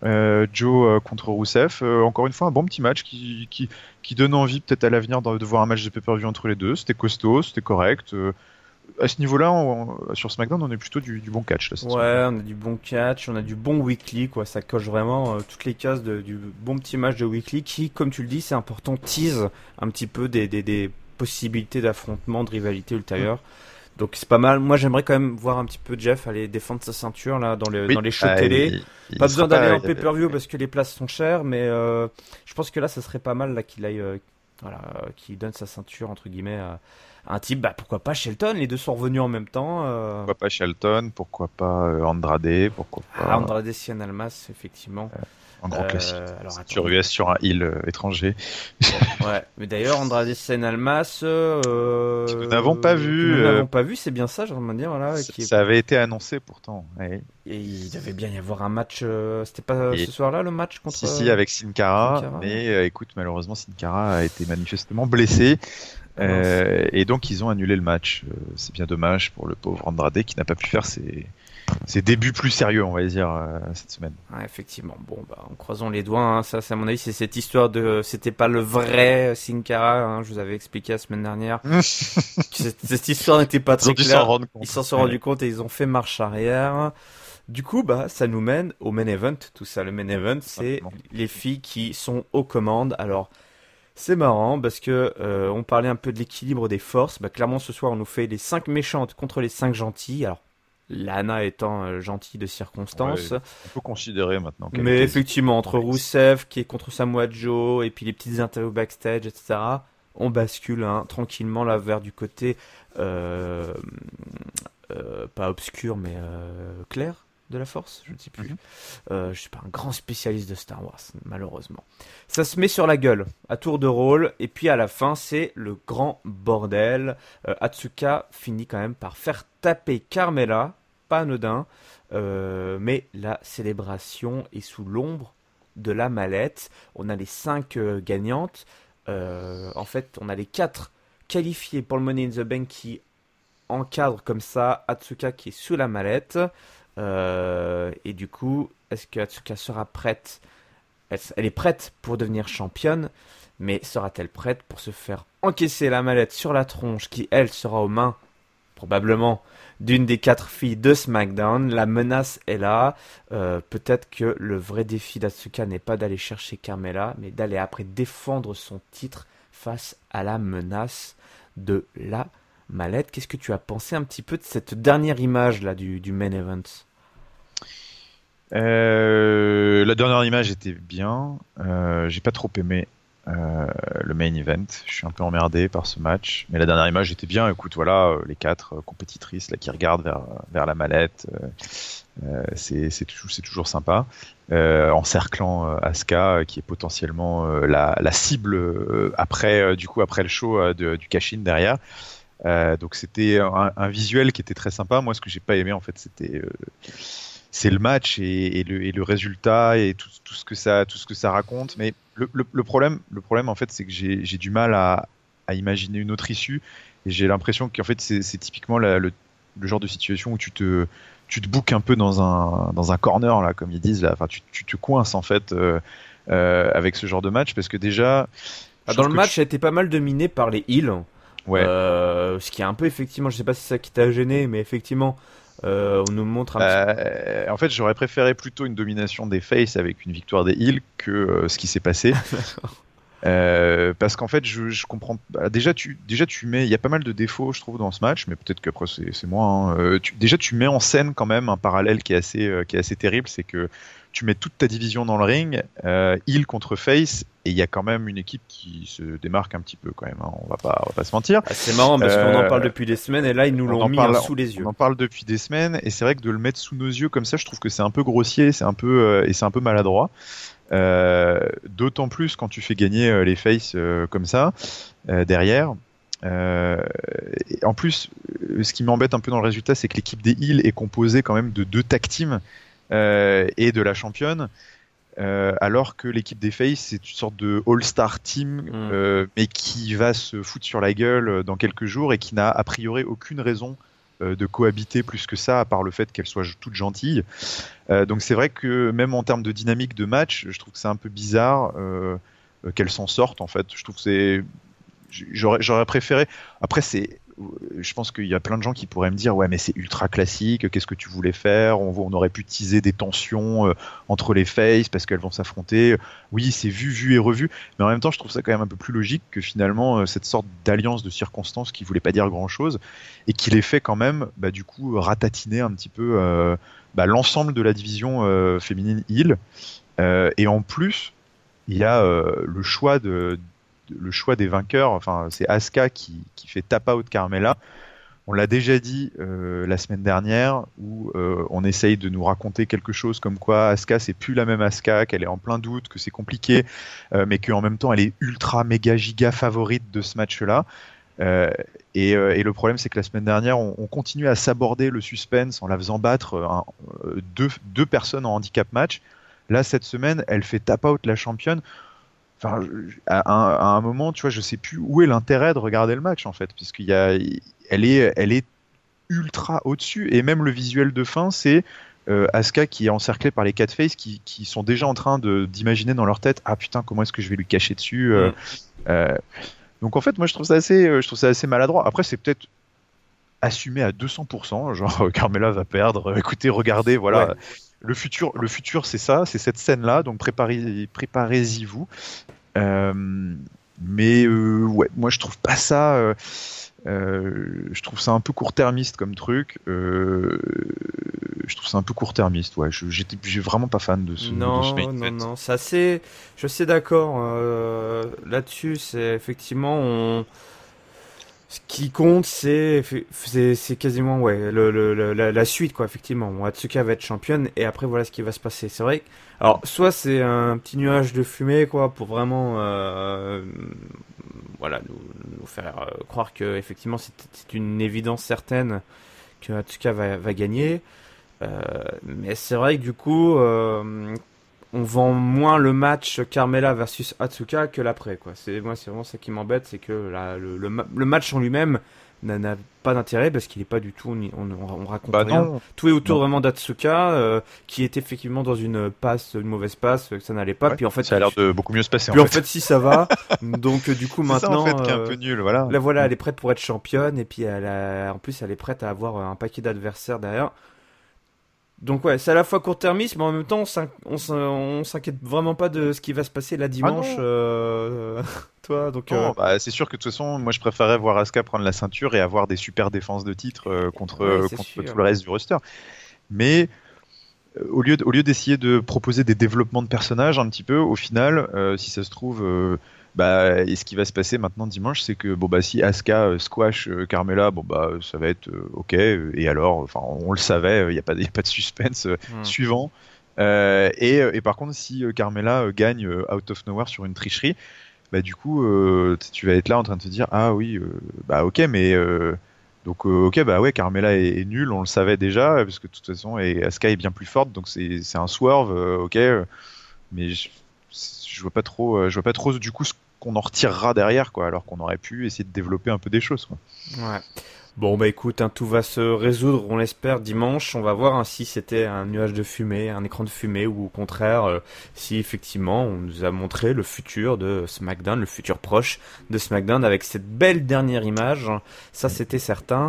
Speaker 2: Joe contre Rousseff. Encore une fois, un bon petit match qui donne envie peut-être à l'avenir de voir un match de pay-per-view entre les deux. C'était costaud, c'était correct. À ce niveau-là, sur SmackDown, on est plutôt du bon catch. Là,
Speaker 1: on a du bon catch, on a du bon weekly, quoi. Ça coche vraiment toutes les cases du bon petit match de weekly qui, comme tu le dis, c'est important, tease un petit peu des possibilités d'affrontement, de rivalité ultérieure. Donc c'est pas mal. Moi j'aimerais quand même voir un petit peu Jeff aller défendre sa ceinture là dans les shows télé. Pas besoin d'aller en pay-per-view parce que les places sont chères, mais je pense que là ça serait pas mal là qu'il aille, qu'il donne sa ceinture entre guillemets à un type. Pourquoi pas Shelton, les deux sont revenus en même temps.
Speaker 2: Pourquoi pas Shelton, pourquoi pas Andrade, pourquoi pas
Speaker 1: Andrade Cien Almas effectivement.
Speaker 2: Un grand classique. Sur US, sur un heel étranger.
Speaker 1: Ouais, mais d'ailleurs, Andrade Cien Almas.
Speaker 2: Nous n'avons pas vu.
Speaker 1: Nous n'avons pas vu, c'est bien ça, j'ai envie de dire. Voilà,
Speaker 2: ça avait été annoncé pourtant. Ouais.
Speaker 1: Et il devait bien y avoir un match. C'était pas ce soir-là le match contre.
Speaker 2: Si, avec Sin Cara. Mais écoute, malheureusement, Sin Cara a été manifestement blessé. Et donc, ils ont annulé le match. C'est bien dommage pour le pauvre Andrade qui n'a pas pu faire ses débuts plus sérieux, on va dire, cette semaine.
Speaker 1: Effectivement. Bon, en croisons les doigts. Hein. Ça, à mon avis, c'est cette histoire de. C'était pas le vrai Sin Cara. Hein, je vous avais expliqué la semaine dernière. Cette histoire n'était pas très claire. Ils s'en sont rendus compte et ils ont fait marche arrière. Du coup, ça nous mène au main event. Tout ça, le main event, c'est les filles qui sont aux commandes. Alors, c'est marrant parce que on parlait un peu de l'équilibre des forces. Clairement, ce soir, on nous fait les 5 méchantes contre les 5 gentils. Alors, Lana étant gentille de circonstance.
Speaker 2: Ouais, on peut considérer maintenant.
Speaker 1: Mais effectivement, entre Rousseff qui est contre Samoa Joe et puis les petites interviews backstage, etc., on bascule tranquillement là vers du côté pas obscur mais clair de la force, je ne sais plus. Je suis pas un grand spécialiste de Star Wars, malheureusement. Ça se met sur la gueule à tour de rôle et puis à la fin c'est le grand bordel. Asuka finit quand même par faire taper Carmella, pas anodin, mais la célébration est sous l'ombre de la mallette. On a les 5 gagnantes. En fait, on a les 4 qualifiés pour le Money in the Bank qui encadrent comme ça Asuka qui est sous la mallette. Et du coup, est-ce que Asuka sera prête? Elle est prête pour devenir championne, mais sera-t-elle prête pour se faire encaisser la mallette sur la tronche qui, elle, sera aux mains, probablement, d'une des 4 filles de SmackDown? La menace est là. Peut-être que le vrai défi d'Asuka n'est pas d'aller chercher Carmella, mais d'aller après défendre son titre face à la menace de la mallette. Qu'est-ce que tu as pensé un petit peu de cette dernière image là du main event?
Speaker 2: La dernière image était bien. J'ai pas trop aimé le main event. Je suis un peu emmerdé par ce match, mais la dernière image était bien. Écoute, voilà, les 4 compétitrices là qui regardent vers la mallette. C'est toujours sympa. Encerclant Asuka qui est potentiellement la cible après le show du cash-in derrière. Donc c'était un visuel qui était très sympa. Moi, ce que j'ai pas aimé en fait, c'est le match et le résultat et tout ce que ça raconte. Mais le problème en fait, c'est que j'ai du mal à imaginer une autre issue. Et j'ai l'impression qu'en fait, c'est typiquement le genre de situation où tu te bookes un peu dans un corner là, comme ils disent là. Enfin, tu te coinces en fait avec ce genre de match parce que déjà.
Speaker 1: Dans le match, ça a été pas mal dominé par les heels.
Speaker 2: Ouais.
Speaker 1: Ce qui est un peu effectivement, je sais pas si c'est ça qui t'a gêné, mais effectivement, on nous montre un petit.
Speaker 2: En fait, j'aurais préféré plutôt une domination des faces avec une victoire des heels que ce qui s'est passé. Parce qu'en fait, je comprends. Déjà, tu mets. Il y a pas mal de défauts, je trouve, dans ce match, mais peut-être qu'après c'est moi. Déjà, tu mets en scène quand même un parallèle qui est assez terrible, c'est que tu mets toute ta division dans le ring, heel contre face, et il y a quand même une équipe qui se démarque un petit peu quand même. Hein, on va pas se mentir.
Speaker 1: C'est marrant parce qu'on en parle depuis des semaines et là ils nous l'ont mis sous les yeux.
Speaker 2: On en parle depuis des semaines et c'est vrai que de le mettre sous nos yeux comme ça, je trouve que c'est un peu grossier, c'est un peu maladroit. D'autant plus quand tu fais gagner les faces comme ça derrière. En plus, ce qui m'embête un peu dans le résultat, c'est que l'équipe des heels est composée quand même de 2 tag teams et de la championne. Alors que l'équipe des Faces c'est une sorte de all-star team mais qui va se foutre sur la gueule dans quelques jours et qui n'a a priori aucune raison de cohabiter plus que ça, à part le fait qu'elles soient toutes gentilles. Donc c'est vrai que même en termes de dynamique de match, je trouve que c'est un peu bizarre qu'elles s'en sortent en fait. Je trouve que j'aurais préféré. Après je pense qu'il y a plein de gens qui pourraient me dire ouais mais c'est ultra classique, qu'est-ce que tu voulais faire, on aurait pu teaser des tensions entre les faces parce qu'elles vont s'affronter. Oui, c'est vu et revu, mais en même temps je trouve ça quand même un peu plus logique que finalement cette sorte d'alliance de circonstances qui voulait pas dire grand chose et qui les fait quand même du coup ratatiner un petit peu l'ensemble de la division féminine heel. Et en plus il y a le choix des vainqueurs. Enfin, c'est Asuka qui fait tap out Carmella. On l'a déjà dit la semaine dernière où on essaye de nous raconter quelque chose comme quoi Asuka c'est plus la même Asuka, qu'elle est en plein doute, que c'est compliqué, mais qu'en même temps elle est ultra méga giga favorite de ce match-là. Et le problème c'est que la semaine dernière on continue à s'aborder le suspense en la faisant battre deux personnes en handicap match. Là cette semaine elle fait tap out la championne. Enfin, à un moment, tu vois, je sais plus où est l'intérêt de regarder le match en fait, elle est ultra au-dessus et même le visuel de fin, c'est Asuka qui est encerclée par les 4 faces qui sont déjà en train d'imaginer dans leur tête ah putain comment est-ce que je vais lui cacher dessus. Donc en fait, moi je trouve ça assez maladroit. Après, c'est peut-être assumé à 200%, genre Carmella va perdre. Écoutez, regardez, voilà. Ouais. Le futur, c'est ça, c'est cette scène-là, donc préparez-y-vous. Mais moi je trouve pas ça. Je trouve ça un peu court-termiste comme truc. Je trouve ça un peu court-termiste. Ouais, j'ai vraiment pas fan de ce.
Speaker 1: Non, c'est assez. Je suis d'accord là-dessus. C'est effectivement Ce qui compte, c'est quasiment la suite quoi. Effectivement, Asuka va être championne et après voilà ce qui va se passer. C'est vrai. Alors soit c'est un petit nuage de fumée quoi pour vraiment nous faire croire que effectivement c'est une évidence certaine que Asuka va gagner. Mais c'est vrai que du coup on vend moins le match Carmella versus Asuka que l'après quoi. C'est vraiment ça qui m'embête, c'est que le match en lui-même n'a pas d'intérêt parce qu'il est pas du tout on raconte rien.
Speaker 2: Non.
Speaker 1: Tout est autour vraiment d'Atsuka qui est effectivement dans une mauvaise passe, que ça n'allait pas.
Speaker 2: Ouais,
Speaker 1: puis en fait
Speaker 2: ça a l'air de beaucoup mieux se passer.
Speaker 1: Puis en fait si ça va. Donc du coup maintenant
Speaker 2: ça, en fait, qui est un peu nul, voilà.
Speaker 1: Là voilà, elle est prête pour être championne et puis en plus elle est prête à avoir un paquet d'adversaires derrière. Donc ouais, c'est à la fois court-termiste, mais en même temps, on s'inquiète vraiment pas de ce qui va se passer là dimanche. Toi, donc.
Speaker 2: Non, c'est sûr que de toute façon, moi je préférerais voir Asuka prendre la ceinture et avoir des super défenses de titre contre tout le reste du roster. Mais au lieu d'essayer de proposer des développements de personnages un petit peu, au final, si ça se trouve. Et ce qui va se passer maintenant dimanche, c'est que si Asuka squash Carmella, ça va être ok. Et alors, enfin, on le savait, il y a pas de suspense suivant. Et par contre, si Carmella gagne out of nowhere sur une tricherie, du coup, tu vas être là en train de te dire ah oui, ok, mais donc Carmella est nulle, on le savait déjà parce que de toute façon, et Asuka est bien plus forte, donc c'est un swerve, ok. Mais je vois pas trop du coup ce qu'on en retirera derrière quoi, alors qu'on aurait pu essayer de développer un peu des choses quoi.
Speaker 1: Ouais. Bon écoute, tout va se résoudre, on l'espère dimanche. On va voir si c'était un nuage de fumée, un écran de fumée, ou au contraire si effectivement on nous a montré le futur de SmackDown, le futur proche de SmackDown avec cette belle dernière image. Ça c'était certain.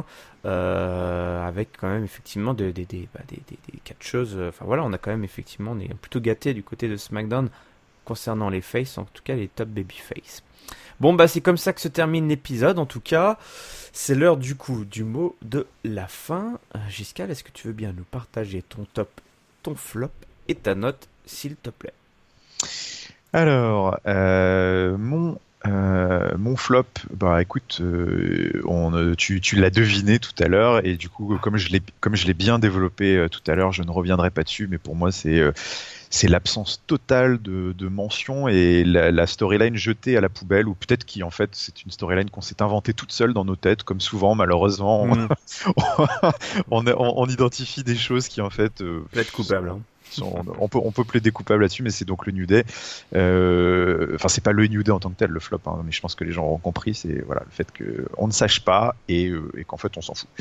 Speaker 1: Avec quand même effectivement des catcheuses. Enfin voilà, on a quand même effectivement, on est plutôt gâté du côté de SmackDown concernant les faces, en tout cas les top babyface. Bon c'est comme ça que se termine l'épisode. En tout cas, c'est l'heure du coup du mot de la fin. Giscard, est-ce que tu veux bien nous partager ton top, ton flop et ta note, s'il te plaît?
Speaker 2: Alors, mon flop, écoute, tu l'as deviné tout à l'heure, et du coup, comme je l'ai bien développé tout à l'heure, je ne reviendrai pas dessus, mais pour moi, c'est l'absence totale de mention et la storyline jetée à la poubelle, ou peut-être qu'en fait, c'est une storyline qu'on s'est inventée toute seule dans nos têtes, comme souvent, malheureusement, on identifie des choses qui, en fait...
Speaker 1: peut être coupable, hein.
Speaker 2: On peut plaider coupable là-dessus, mais c'est donc le New Day. Enfin, c'est pas le New Day en tant que tel, le flop, hein, mais je pense que les gens auront compris. C'est voilà, le fait qu'on ne sache pas et qu'en fait on s'en fout.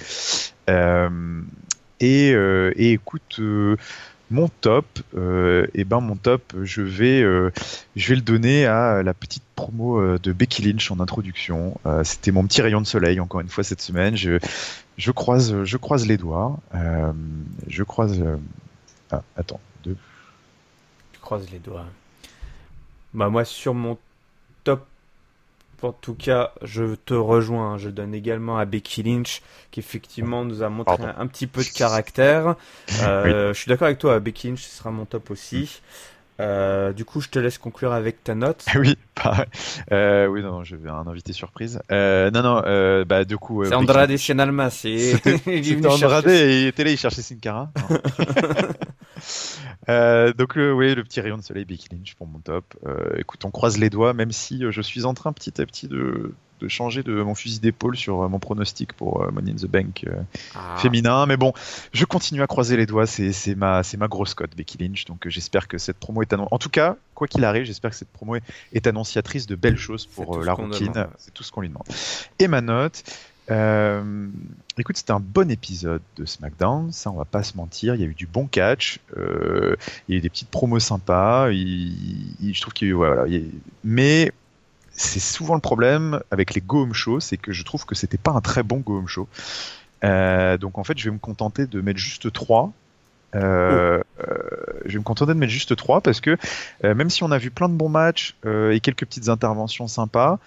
Speaker 2: Et écoute, mon top, je vais le donner à la petite promo de Becky Lynch en introduction. C'était mon petit rayon de soleil encore une fois cette semaine. Je croise les doigts. Attends.
Speaker 1: Tu croises les doigts. Bah moi sur mon top, en tout cas, je te rejoins. Je donne également à Becky Lynch, qui effectivement nous a montré un petit peu de caractère.
Speaker 2: Oui.
Speaker 1: Je suis d'accord avec toi. Becky Lynch, ce sera mon top aussi. Du coup, je te laisse conclure avec ta note.
Speaker 2: Oui, pareil. Oui, non, je vais un invité surprise. Bah du coup.
Speaker 1: C'est Andrade Cien Almas.
Speaker 2: C'était Andrade et il était là, il cherchait Sin Cara. Donc oui, le petit rayon de soleil Becky Lynch pour mon top. Écoute, on croise les doigts, même si je suis en train petit à petit de changer de mon fusil d'épaule sur mon pronostic pour Money in the Bank féminin. Mais bon, je continue à croiser les doigts. C'est ma grosse cote, Becky Lynch. Donc j'espère que cette promo est en tout cas, quoi qu'il arrive, j'espère que cette promo est annonciatrice de belles choses pour la routine. C'est tout ce qu'on lui demande. Et ma note. Écoute, c'était un bon épisode de SmackDown, ça on va pas se mentir, il y a eu du bon catch, il y a eu des petites promos sympas, je trouve qu'il y a eu, voilà, mais c'est souvent le problème avec les Go Home Show, c'est que je trouve que c'était pas un très bon Go Home Show. Donc en fait je vais me contenter de mettre juste 3. Je vais me contenter de mettre juste 3 parce que même si on a vu plein de bons matchs et quelques petites interventions sympas,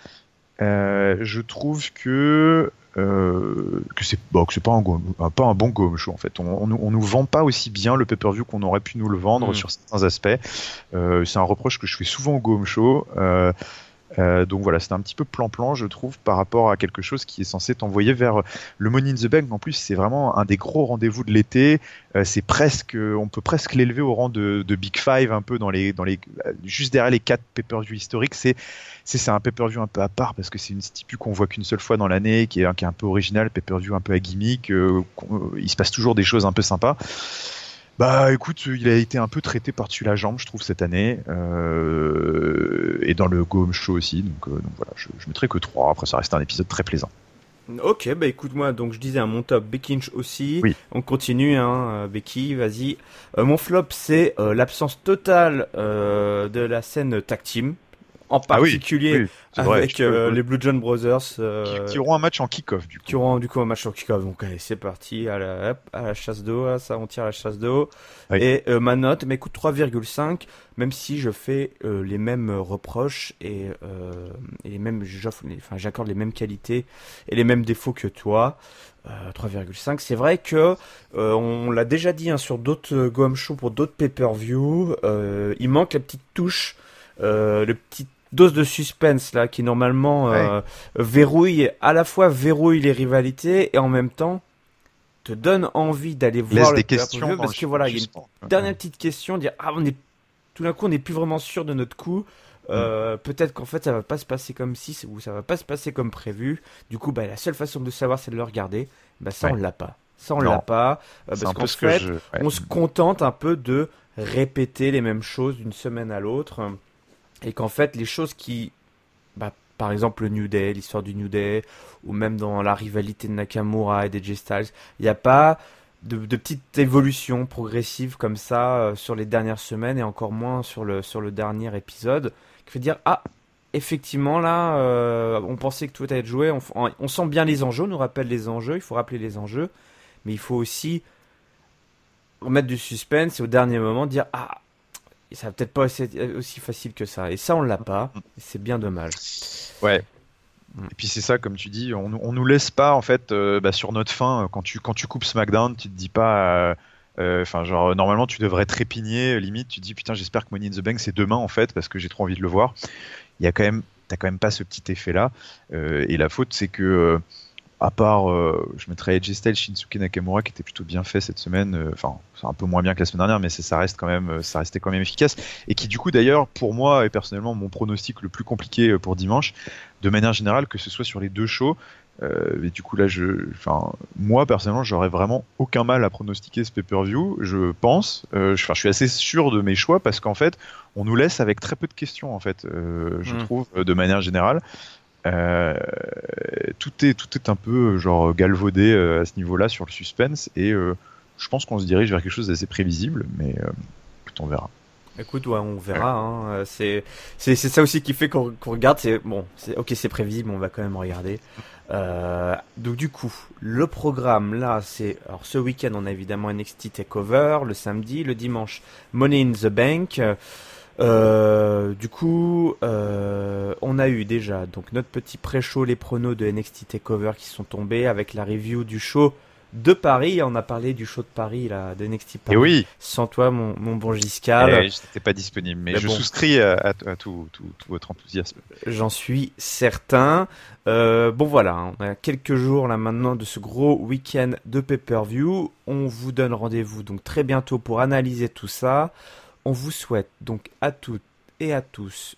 Speaker 2: je trouve que c'est pas un bon Go Home Show en fait. On nous vend pas aussi bien le pay-per-view qu'on aurait pu nous le vendre sur certains aspects. C'est un reproche que je fais souvent au Go Home Show. Donc voilà, c'était un petit peu plan-plan, je trouve, par rapport à quelque chose qui est censé t'envoyer vers le Money in the Bank. En plus, c'est vraiment un des gros rendez-vous de l'été. C'est on peut presque l'élever au rang de Big Five, un peu juste derrière les 4 pay-per-view historiques. C'est un pay-per-view un peu à part parce que c'est une stipu qu'on voit qu'une seule fois dans l'année, qui est un peu original, pay-per-view un peu à gimmick. Il se passe toujours des choses un peu sympas. Bah écoute, il a été un peu traité par-dessus la jambe, je trouve, cette année, et dans le Go Home Show aussi, donc voilà, je mettrai que 3, après ça reste un épisode très plaisant.
Speaker 1: Ok, bah écoute, moi, donc je disais à mon top, Becky Lynch aussi,
Speaker 2: oui.
Speaker 1: On continue, Becky, vas-y. Mon flop, c'est l'absence totale de la scène tag team, en particulier avec les Blue John Brothers
Speaker 2: qui auront un match en kick-off du coup.
Speaker 1: Qui auront du coup un match en kick-off. Donc allez, c'est parti à la chasse d'eau, ça on tire à la chasse d'eau. Oui. Et ma note, mais écoute 3,5, même si je fais les mêmes reproches et les mêmes j'accorde les mêmes qualités et les mêmes défauts que toi. 3,5, c'est vrai que on l'a déjà dit sur d'autres Go Home Show pour d'autres pay-per-view, il manque la petite touche, le petit dose de suspense là qui normalement verrouille les rivalités et en même temps te donne envie d'aller voir
Speaker 2: des questions
Speaker 1: parce que voilà, il y a une dernière petite question, dire tout d'un coup on n'est plus vraiment sûr de notre coup. Peut-être qu'en fait ça va pas se passer comme ci ou ça va pas se passer comme prévu. Du coup, la seule façon de savoir c'est de le regarder. On l'a pas. Ça on l'a pas parce qu'en fait on se contente un peu de répéter les mêmes choses d'une semaine à l'autre. Et qu'en fait, les choses qui, par exemple le New Day, l'histoire du New Day, ou même dans la rivalité de Nakamura et d'AJ Styles, il n'y a pas de petites évolutions progressives comme ça sur les dernières semaines et encore moins sur le dernier épisode, qui fait dire effectivement là, on pensait que tout allait être joué, on sent bien les enjeux, on nous rappelle les enjeux, il faut rappeler les enjeux, mais il faut aussi remettre du suspense et au dernier moment dire ça va peut-être pas aussi facile que ça. Et ça, on l'a pas. Et c'est bien dommage.
Speaker 2: Ouais. Et puis c'est ça, comme tu dis, on nous laisse pas en fait sur notre fin. Quand tu coupes SmackDown, tu te dis pas. Normalement, tu devrais trépigner. Limite, tu te dis putain, j'espère que Money in the Bank c'est demain en fait, parce que j'ai trop envie de le voir. T'as quand même pas ce petit effet là. Et la faute, c'est que À part, je mettrais AJ Styles, Shinsuke Nakamura qui était plutôt bien fait cette semaine. Enfin, c'est un peu moins bien que la semaine dernière, mais ça reste quand même, ça restait quand même efficace. Et qui du coup d'ailleurs, pour moi et personnellement, mon pronostic le plus compliqué pour dimanche, de manière générale, que ce soit sur les deux shows. Et du coup là, enfin, moi personnellement, j'aurais vraiment aucun mal à pronostiquer ce pay-per-view. Je pense, je suis assez sûr de mes choix parce qu'en fait, on nous laisse avec très peu de questions en fait. Je trouve, de manière générale. Euh, tout est un peu genre galvaudé à ce niveau-là sur le suspense et je pense qu'on se dirige vers quelque chose d'assez prévisible, mais écoute, on verra.
Speaker 1: Écoute, ouais, on verra. Hein. C'est ça aussi qui fait qu'on regarde. C'est bon, ok, c'est prévisible, mais on va quand même regarder. Donc du coup, le programme là, c'est alors ce week-end, on a évidemment NXT Takeover le samedi, le dimanche Money in the Bank. Du coup, on a eu déjà donc notre petit pré-show, les pronos de NXT Takeover qui sont tombés avec la review du show de Paris. On a parlé du show de Paris là, de NXT
Speaker 2: Et
Speaker 1: Paris.
Speaker 2: oui,
Speaker 1: Sans toi, mon bon Giscal.
Speaker 2: je n'étais pas disponible, mais
Speaker 1: Mais
Speaker 2: je
Speaker 1: bon,
Speaker 2: souscris à tout votre enthousiasme.
Speaker 1: j'en suis certain. Bon voilà, hein, on a quelques jours là maintenant de ce gros week-end de pay-per-view. On vous donne rendez-vous donc très bientôt pour analyser tout ça. On vous souhaite donc à toutes et à tous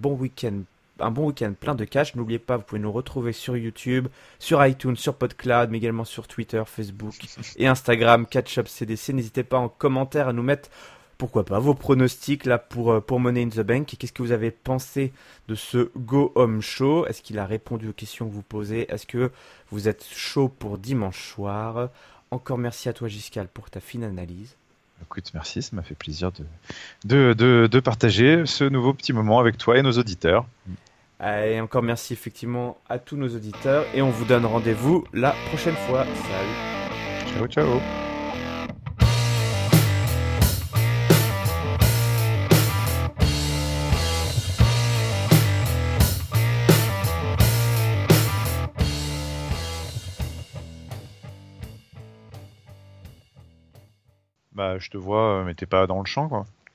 Speaker 1: un bon week-end plein de cash. N'oubliez pas, vous pouvez nous retrouver sur YouTube, sur iTunes, sur PodCloud, mais également sur Twitter, Facebook et Instagram, Catch-up CDC. N'hésitez pas en commentaire à nous mettre, pourquoi pas, vos pronostics là pour Money in the Bank. Et qu'est-ce que vous avez pensé de ce Go Home Show? Est-ce qu'il a répondu aux questions que vous posez? Est-ce que vous êtes chaud pour dimanche soir? Encore merci à toi Giscal pour ta fine analyse.
Speaker 2: Écoute, merci, ça m'a fait plaisir de partager ce nouveau petit moment avec toi et nos auditeurs.
Speaker 1: Et encore merci effectivement à tous nos auditeurs et on vous donne rendez-vous la prochaine fois. Salut.
Speaker 2: Ciao, ciao. Bah, je te vois, mais t'es pas dans le champ, quoi.